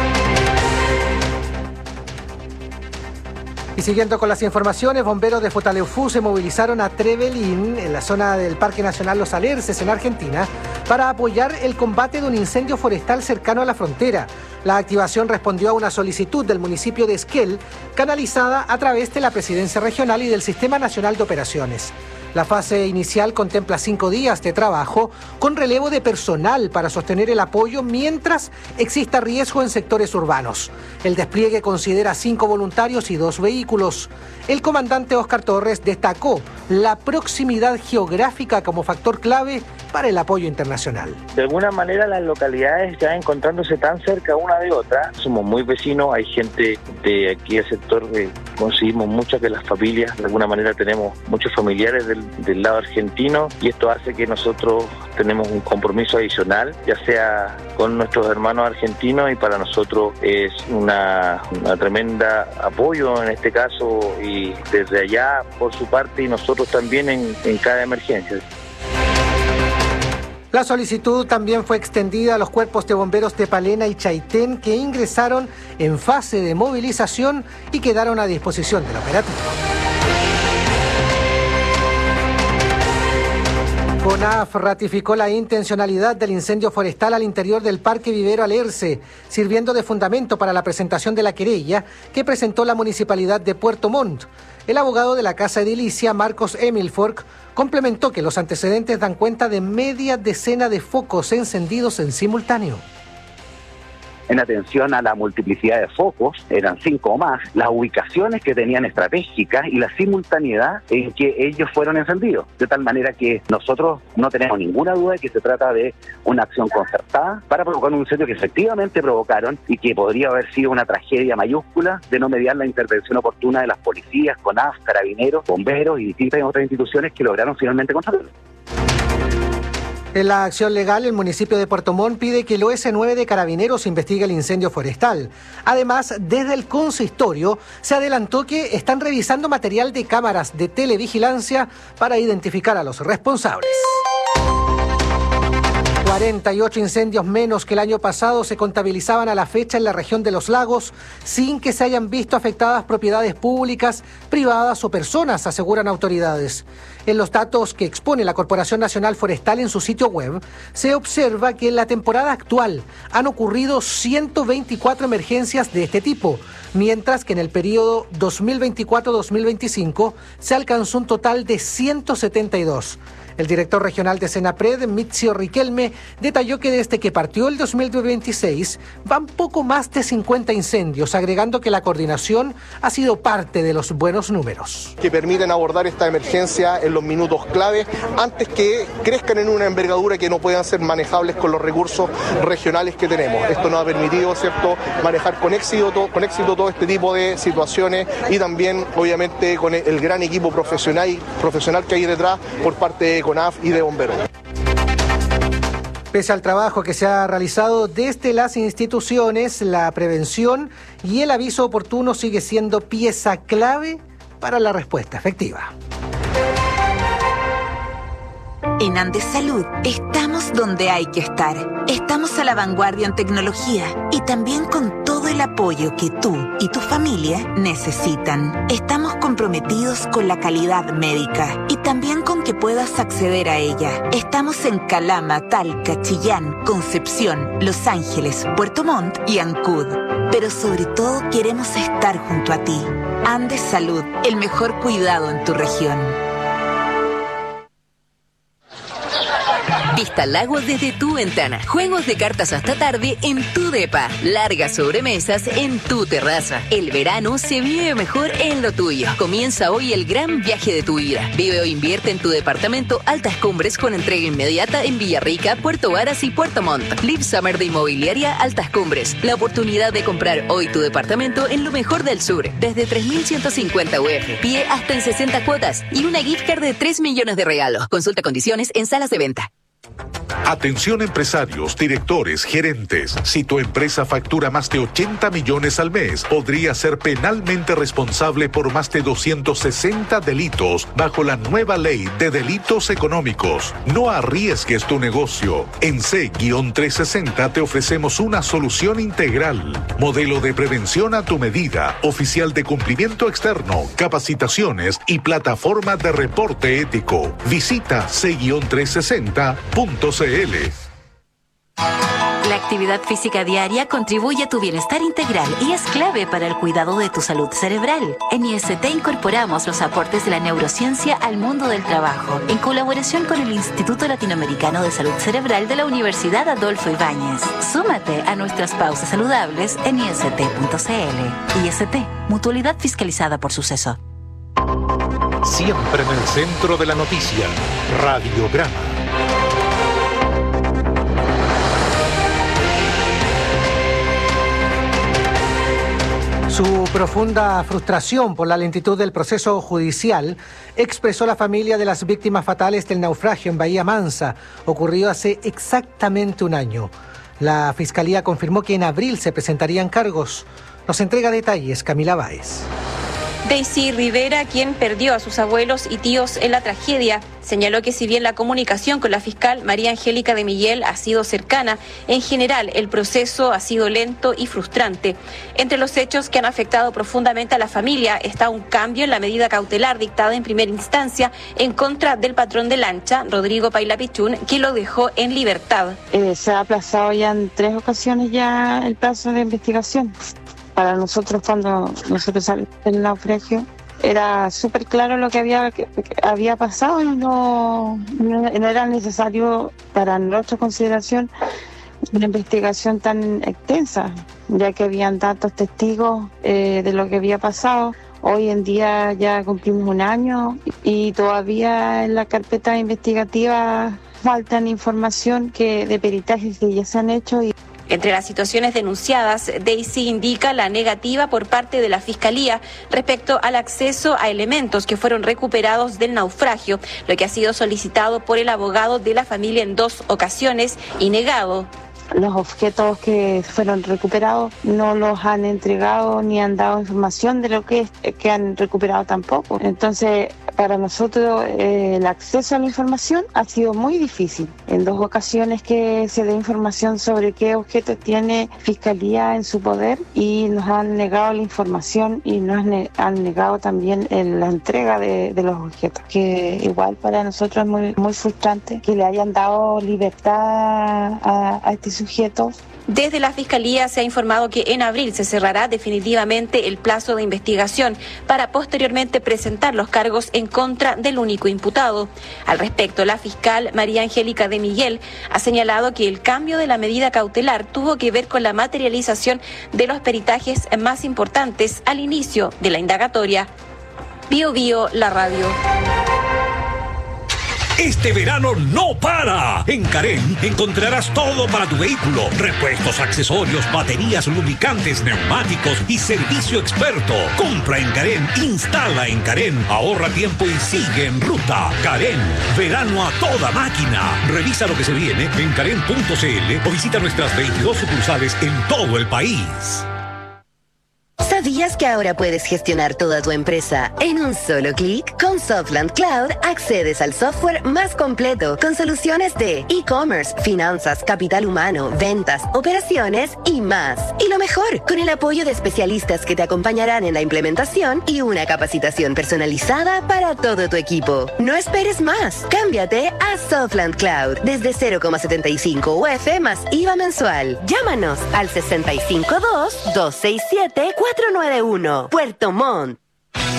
Speaker 20: Y siguiendo con las informaciones, bomberos de Futaleufú se movilizaron a Trevelin, en la zona del Parque Nacional Los Alerces, en Argentina, para apoyar el combate de un incendio forestal cercano a la frontera. La activación respondió a una solicitud del municipio de Esquel, canalizada a través de la Presidencia Regional y del Sistema Nacional de Operaciones. La fase inicial contempla cinco días de trabajo con relevo de personal para sostener el apoyo mientras exista riesgo en sectores urbanos. El despliegue considera cinco voluntarios y dos vehículos. El comandante Óscar Torres destacó la proximidad geográfica como factor clave para el apoyo internacional.
Speaker 9: De alguna manera las localidades ya encontrándose tan cerca una de otra, somos muy vecinos, hay gente de aquí del sector, eh, conseguimos mucho que las familias, de alguna manera tenemos muchos familiares del, del lado argentino y esto hace que nosotros tenemos un compromiso adicional, ya sea con nuestros hermanos argentinos y para nosotros es una, una tremenda apoyo en este caso y desde allá por su parte y nosotros también en, en cada emergencia.
Speaker 20: La solicitud también fue extendida a los cuerpos de bomberos de Palena y Chaitén que ingresaron en fase de movilización y quedaron a disposición del operativo. CONAF ratificó la intencionalidad del incendio forestal al interior del Parque Vivero Alerce, sirviendo de fundamento para la presentación de la querella que presentó la Municipalidad de Puerto Montt. El abogado de la Casa Edilicia, Marcos Emilfork, complementó que los antecedentes dan cuenta de media decena de focos encendidos en simultáneo.
Speaker 11: En atención a la multiplicidad de focos, eran cinco o más, las ubicaciones que tenían estratégicas y la simultaneidad en que ellos fueron encendidos. De tal manera que nosotros no tenemos ninguna duda de que se trata de una acción concertada para provocar un incendio que efectivamente provocaron y que podría haber sido una tragedia mayúscula de no mediar la intervención oportuna de las policías, CONAF, carabineros, bomberos y distintas otras instituciones que lograron finalmente controlarlo.
Speaker 20: En la acción legal, el municipio de Puerto Montt pide que el O S nueve de Carabineros investigue el incendio forestal. Además, desde el consistorio se adelantó que están revisando material de cámaras de televigilancia para identificar a los responsables. cuarenta y ocho incendios menos que el año pasado se contabilizaban a la fecha en la región de Los Lagos, sin que se hayan visto afectadas propiedades públicas, privadas o personas, aseguran autoridades. En los datos que expone la Corporación Nacional Forestal en su sitio web, se observa que en la temporada actual han ocurrido ciento veinticuatro emergencias de este tipo, mientras que en el periodo dos mil veinticuatro a dos mil veinticinco se alcanzó un total de ciento setenta y dos. El director regional de Senapred, Mitzio Riquelme, detalló que desde que partió el dos mil veintiséis van poco más de cincuenta incendios, agregando que la coordinación ha sido parte de los buenos números.
Speaker 16: Que permiten abordar esta emergencia en los minutos clave antes que crezcan en una envergadura que no puedan ser manejables con los recursos regionales que tenemos. Esto nos ha permitido, ¿cierto?, manejar con éxito, todo, con éxito todo este tipo de situaciones y también, obviamente, con el gran equipo profesional, profesional que hay detrás por parte de CONAF y de bomberos.
Speaker 20: Pese al trabajo que se ha realizado desde las instituciones, la prevención y el aviso oportuno sigue siendo pieza clave para la respuesta efectiva.
Speaker 17: En Andes Salud estamos donde hay que estar. Estamos a la vanguardia en tecnología y también con todo el apoyo que tú y tu familia necesitan. Estamos comprometidos con la calidad médica y también con que puedas acceder a ella. Estamos en Calama, Talca, Chillán, Concepción, Los Ángeles, Puerto Montt y Ancud. Pero sobre todo queremos estar junto a ti. Andes Salud, el mejor cuidado en tu región.
Speaker 1: Vista al lago desde tu ventana. Juegos de cartas hasta tarde en tu depa. Largas sobremesas en tu terraza. El verano se vive mejor en lo tuyo. Comienza hoy el gran viaje de tu vida. Vive o invierte en tu departamento Altas Cumbres con entrega inmediata en Villarrica, Puerto Varas y Puerto Montt. Live Summer de Inmobiliaria Altas Cumbres. La oportunidad de comprar hoy tu departamento en lo mejor del sur. Desde tres mil ciento cincuenta U F. Pie hasta en sesenta cuotas. Y una gift card de tres millones de regalos. Consulta condiciones en salas de venta.
Speaker 4: Atención empresarios, directores, gerentes. Si tu empresa factura más de ochenta millones al mes, podría ser penalmente responsable por más de doscientos sesenta delitos bajo la nueva ley de delitos económicos. No arriesgues tu negocio. En C trescientos sesenta te ofrecemos una solución integral. Modelo de prevención a tu medida, oficial de cumplimiento externo, capacitaciones y plataforma de reporte ético. Visita C trescientos sesenta punto c l.
Speaker 8: La actividad física diaria contribuye a tu bienestar integral y es clave para el cuidado de tu salud cerebral. En I S T incorporamos los aportes de la neurociencia al mundo del trabajo, en colaboración con el Instituto Latinoamericano de Salud Cerebral de la Universidad Adolfo Ibáñez. Súmate a nuestras pausas saludables en i s t punto c l. I S T, mutualidad fiscalizada por Suceso.
Speaker 7: Siempre en el centro de la noticia, Radiograma.
Speaker 20: Su profunda frustración por la lentitud del proceso judicial expresó la familia de las víctimas fatales del naufragio en Bahía Mansa, ocurrido hace exactamente un año. La Fiscalía confirmó que en abril se presentarían cargos. Nos entrega detalles Camila Báez.
Speaker 2: Daisy Rivera, quien perdió a sus abuelos y tíos en la tragedia, señaló que si bien la comunicación con la fiscal María Angélica de Miguel ha sido cercana, en general el proceso ha sido lento y frustrante. Entre los hechos que han afectado profundamente a la familia está un cambio en la medida cautelar dictada en primera instancia en contra del patrón de lancha, Rodrigo Paila Pichún, que lo dejó en libertad.
Speaker 13: Eh, se ha aplazado ya en tres ocasiones ya el plazo de investigación. Para nosotros, cuando nosotros salimos del naufragio, era súper claro lo que había, que, que había pasado y no, no, no era necesario para nuestra consideración una investigación tan extensa, ya que habían tantos testigos eh, de lo que había pasado. Hoy en día ya cumplimos un año y todavía en la carpeta investigativa faltan información que de peritajes que ya se han hecho. Y
Speaker 2: entre las situaciones denunciadas, Daisy indica la negativa por parte de la Fiscalía respecto al acceso a elementos que fueron recuperados del naufragio, lo que ha sido solicitado por el abogado de la familia en dos ocasiones y negado.
Speaker 13: Los objetos que fueron recuperados no los han entregado ni han dado información de lo que, es, que han recuperado tampoco. Entonces, para nosotros eh, el acceso a la información ha sido muy difícil. En dos ocasiones que se dé información sobre qué objetos tiene Fiscalía en su poder y nos han negado la información y nos ne- han negado también el, la entrega de, de los objetos, que igual para nosotros es muy, muy frustrante que le hayan dado libertad a, a este sujeto.
Speaker 2: Desde la Fiscalía se ha informado que en abril se cerrará definitivamente el plazo de investigación para posteriormente presentar los cargos en contra del único imputado. Al respecto, la fiscal María Angélica de Miguel ha señalado que el cambio de la medida cautelar tuvo que ver con la materialización de los peritajes más importantes al inicio de la indagatoria. Bio Bio, la radio.
Speaker 19: Este verano no para. En Carén encontrarás todo para tu vehículo. Repuestos, accesorios, baterías, lubricantes, neumáticos y servicio experto. Compra en Carén, instala en Carén, ahorra tiempo y sigue en ruta. Carén, verano a toda máquina. Revisa lo que se viene en carén punto c l o visita nuestras veintidós sucursales en todo el país.
Speaker 22: ¿Sabías que ahora puedes gestionar toda tu empresa en un solo clic? Con Softland Cloud accedes al software más completo con soluciones de e-commerce, finanzas, capital humano, ventas, operaciones y más. Y lo mejor, con el apoyo de especialistas que te acompañarán en la implementación y una capacitación personalizada para todo tu equipo. No esperes más. Cámbiate a Softland Cloud desde cero coma setenta y cinco U F más I V A mensual. Llámanos al sesenta y cinco dos, dos seis siete, cuatro nueve uno. Puerto Montt.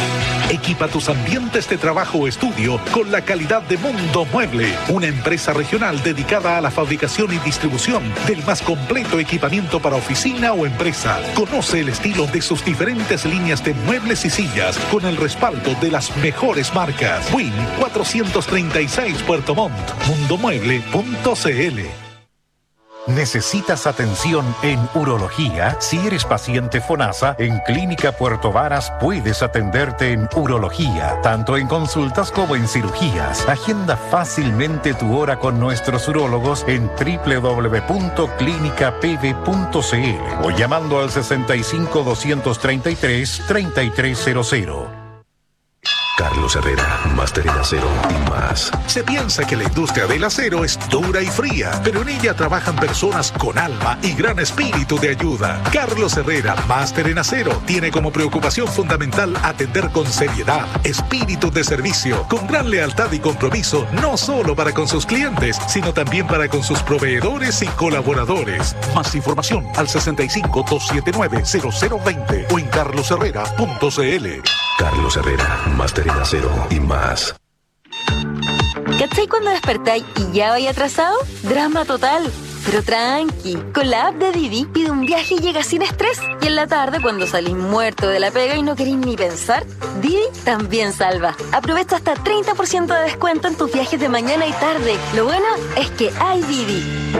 Speaker 4: Equipa tus ambientes de trabajo o estudio con la calidad de Mundo Mueble, una empresa regional dedicada a la fabricación y distribución del más completo equipamiento para oficina o empresa. Conoce el estilo de sus diferentes líneas de muebles y sillas con el respaldo de las mejores marcas. Win cuatrocientos treinta y seis Puerto Montt, mundomueble punto cl.
Speaker 7: ¿Necesitas atención en urología? Si eres paciente FONASA, en Clínica Puerto Varas puedes atenderte en urología, tanto en consultas como en cirugías. Agenda fácilmente tu hora con nuestros urólogos en doble u doble u doble u punto clínica p v punto c l o llamando al sesenta y cinco, doscientos treinta y tres, treinta y tres cero cero.
Speaker 5: Carlos Herrera, máster en acero y más.
Speaker 4: Se piensa que la industria del acero es dura y fría, pero en ella trabajan personas con alma y gran espíritu de ayuda. Carlos Herrera, máster en acero, tiene como preocupación fundamental atender con seriedad, espíritu de servicio, con gran lealtad y compromiso, no solo para con sus clientes, sino también para con sus proveedores y colaboradores. Más información al sesenta y cinco, doscientos setenta y nueve, cero cero veinte o en carlos herrera punto c l.
Speaker 5: Carlos Herrera, máster en acero y más.
Speaker 8: ¿Cachai cuando despertáis y ya vais atrasado? Drama total. Pero tranqui, con la app de Didi pide un viaje y llega sin estrés. Y en la tarde, cuando salís muerto de la pega y no queréis ni pensar, Didi también salva. Aprovecha hasta treinta por ciento de descuento en tus viajes de mañana y tarde. Lo bueno es que hay Didi.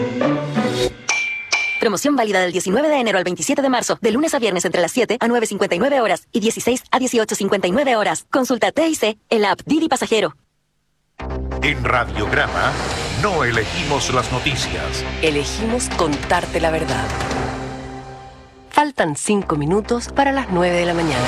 Speaker 8: Promoción válida del diecinueve de enero al veintisiete de marzo, de lunes a viernes entre las siete a nueve cincuenta y nueve horas y dieciséis a dieciocho cincuenta y nueve horas. Consulta T I C en la app Didi Pasajero.
Speaker 7: En Radiograma no elegimos las noticias.
Speaker 12: Elegimos contarte la verdad. Faltan cinco minutos para las nueve de la mañana.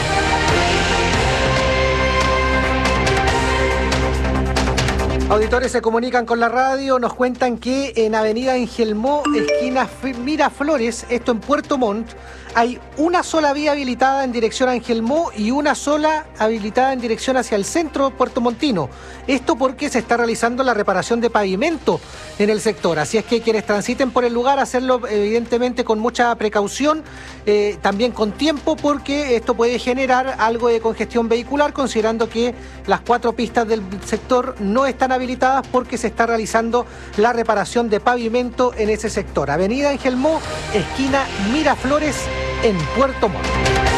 Speaker 20: Auditores se comunican con la radio, nos cuentan que en Avenida Angelmó, esquina Miraflores, esto en Puerto Montt, hay una sola vía habilitada en dirección a Angelmó y una sola habilitada en dirección hacia el centro puertomontino. Esto porque se está realizando la reparación de pavimento en el sector. Así es que quienes transiten por el lugar, hacerlo evidentemente con mucha precaución, eh, también con tiempo, porque esto puede generar algo de congestión vehicular, considerando que las cuatro pistas del sector no están habilitadas porque se está realizando la reparación de pavimento en ese sector. Avenida Angelmó, esquina Miraflores, en Puerto Montt.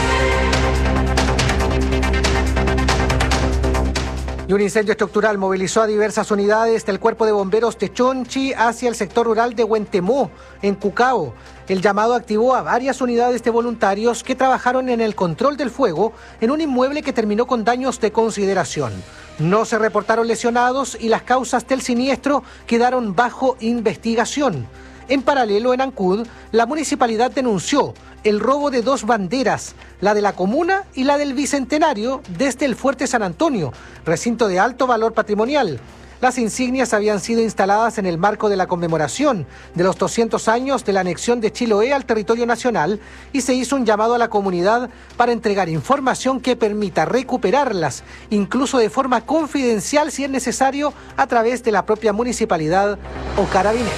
Speaker 20: Y un incendio estructural movilizó a diversas unidades del Cuerpo de Bomberos de Chonchi hacia el sector rural de Huentemó, en Cucao. El llamado activó a varias unidades de voluntarios que trabajaron en el control del fuego en un inmueble que terminó con daños de consideración. No se reportaron lesionados y las causas del siniestro quedaron bajo investigación. En paralelo, en Ancud, la municipalidad denunció el robo de dos banderas, la de la comuna y la del Bicentenario, desde el Fuerte San Antonio, recinto de alto valor patrimonial. Las insignias habían sido instaladas en el marco de la conmemoración de los doscientos años de la anexión de Chiloé al territorio nacional y se hizo un llamado a la comunidad para entregar información que permita recuperarlas, incluso de forma confidencial si es necesario, a través de la propia municipalidad o carabineros.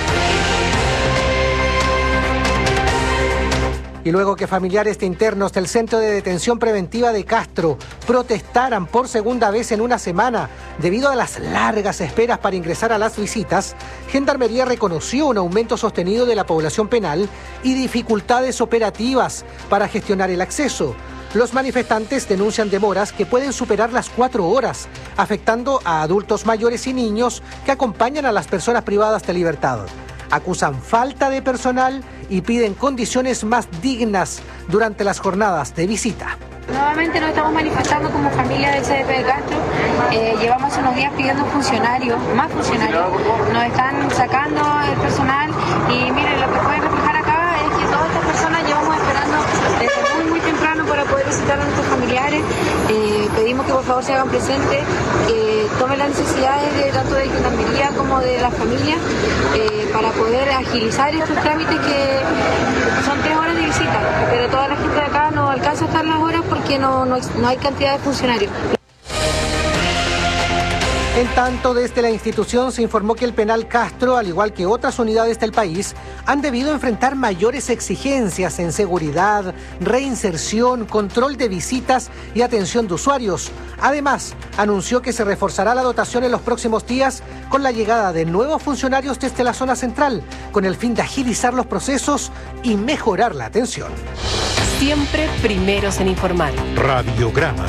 Speaker 20: Y luego que familiares de internos del Centro de Detención Preventiva de Castro protestaran por segunda vez en una semana debido a las largas esperas para ingresar a las visitas, Gendarmería reconoció un aumento sostenido de la población penal y dificultades operativas para gestionar el acceso. Los manifestantes denuncian demoras que pueden superar las cuatro horas, afectando a adultos mayores y niños que acompañan a las personas privadas de libertad. Acusan falta de personal y piden condiciones más dignas durante las jornadas de visita.
Speaker 6: Nuevamente nos estamos manifestando como familia del C D P de Castro. Eh, llevamos unos días pidiendo funcionarios, más funcionarios. Nos están sacando el personal y miren, lo que pueden reflejar acá es que todas estas personas llevamos esperando desde muy muy temprano para poder visitar a nuestros familiares. Eh, pedimos que por favor se hagan presentes, que tomen las necesidades de tanto de Gendarmería como de las familias eh, para poder agilizar estos trámites que son tres horas de visita, pero toda la gente de acá no alcanza a estar las horas porque no, no, no hay cantidad de funcionarios.
Speaker 20: En tanto, desde la institución se informó que el penal Castro, al igual que otras unidades del país, han debido enfrentar mayores exigencias en seguridad, reinserción, control de visitas y atención de usuarios. Además, anunció que se reforzará la dotación en los próximos días con la llegada de nuevos funcionarios desde la zona central, con el fin de agilizar los procesos y mejorar la atención.
Speaker 10: Siempre primeros en informar.
Speaker 7: Radiograma.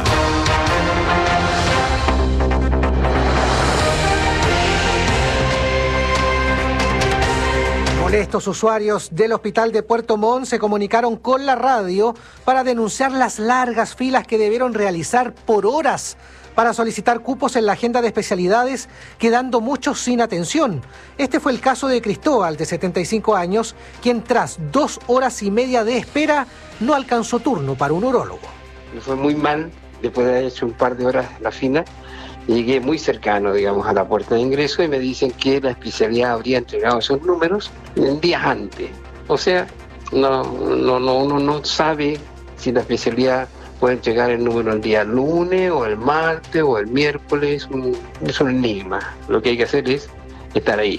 Speaker 20: Estos usuarios del hospital de Puerto Montt se comunicaron con la radio para denunciar las largas filas que debieron realizar por horas para solicitar cupos en la agenda de especialidades, quedando muchos sin atención. Este fue el caso de Cristóbal, de setenta y cinco años, quien tras dos horas y media de espera no alcanzó turno para un urólogo.
Speaker 14: Me fue muy mal después de haber hecho un par de horas la fila. Llegué muy cercano, digamos, a la puerta de ingreso y me dicen que la especialidad habría entregado esos números días antes. O sea, no, no, no, uno no sabe si la especialidad puede entregar el número el día lunes o el martes o el miércoles. Es un, es un enigma. Lo que hay que hacer es estar ahí.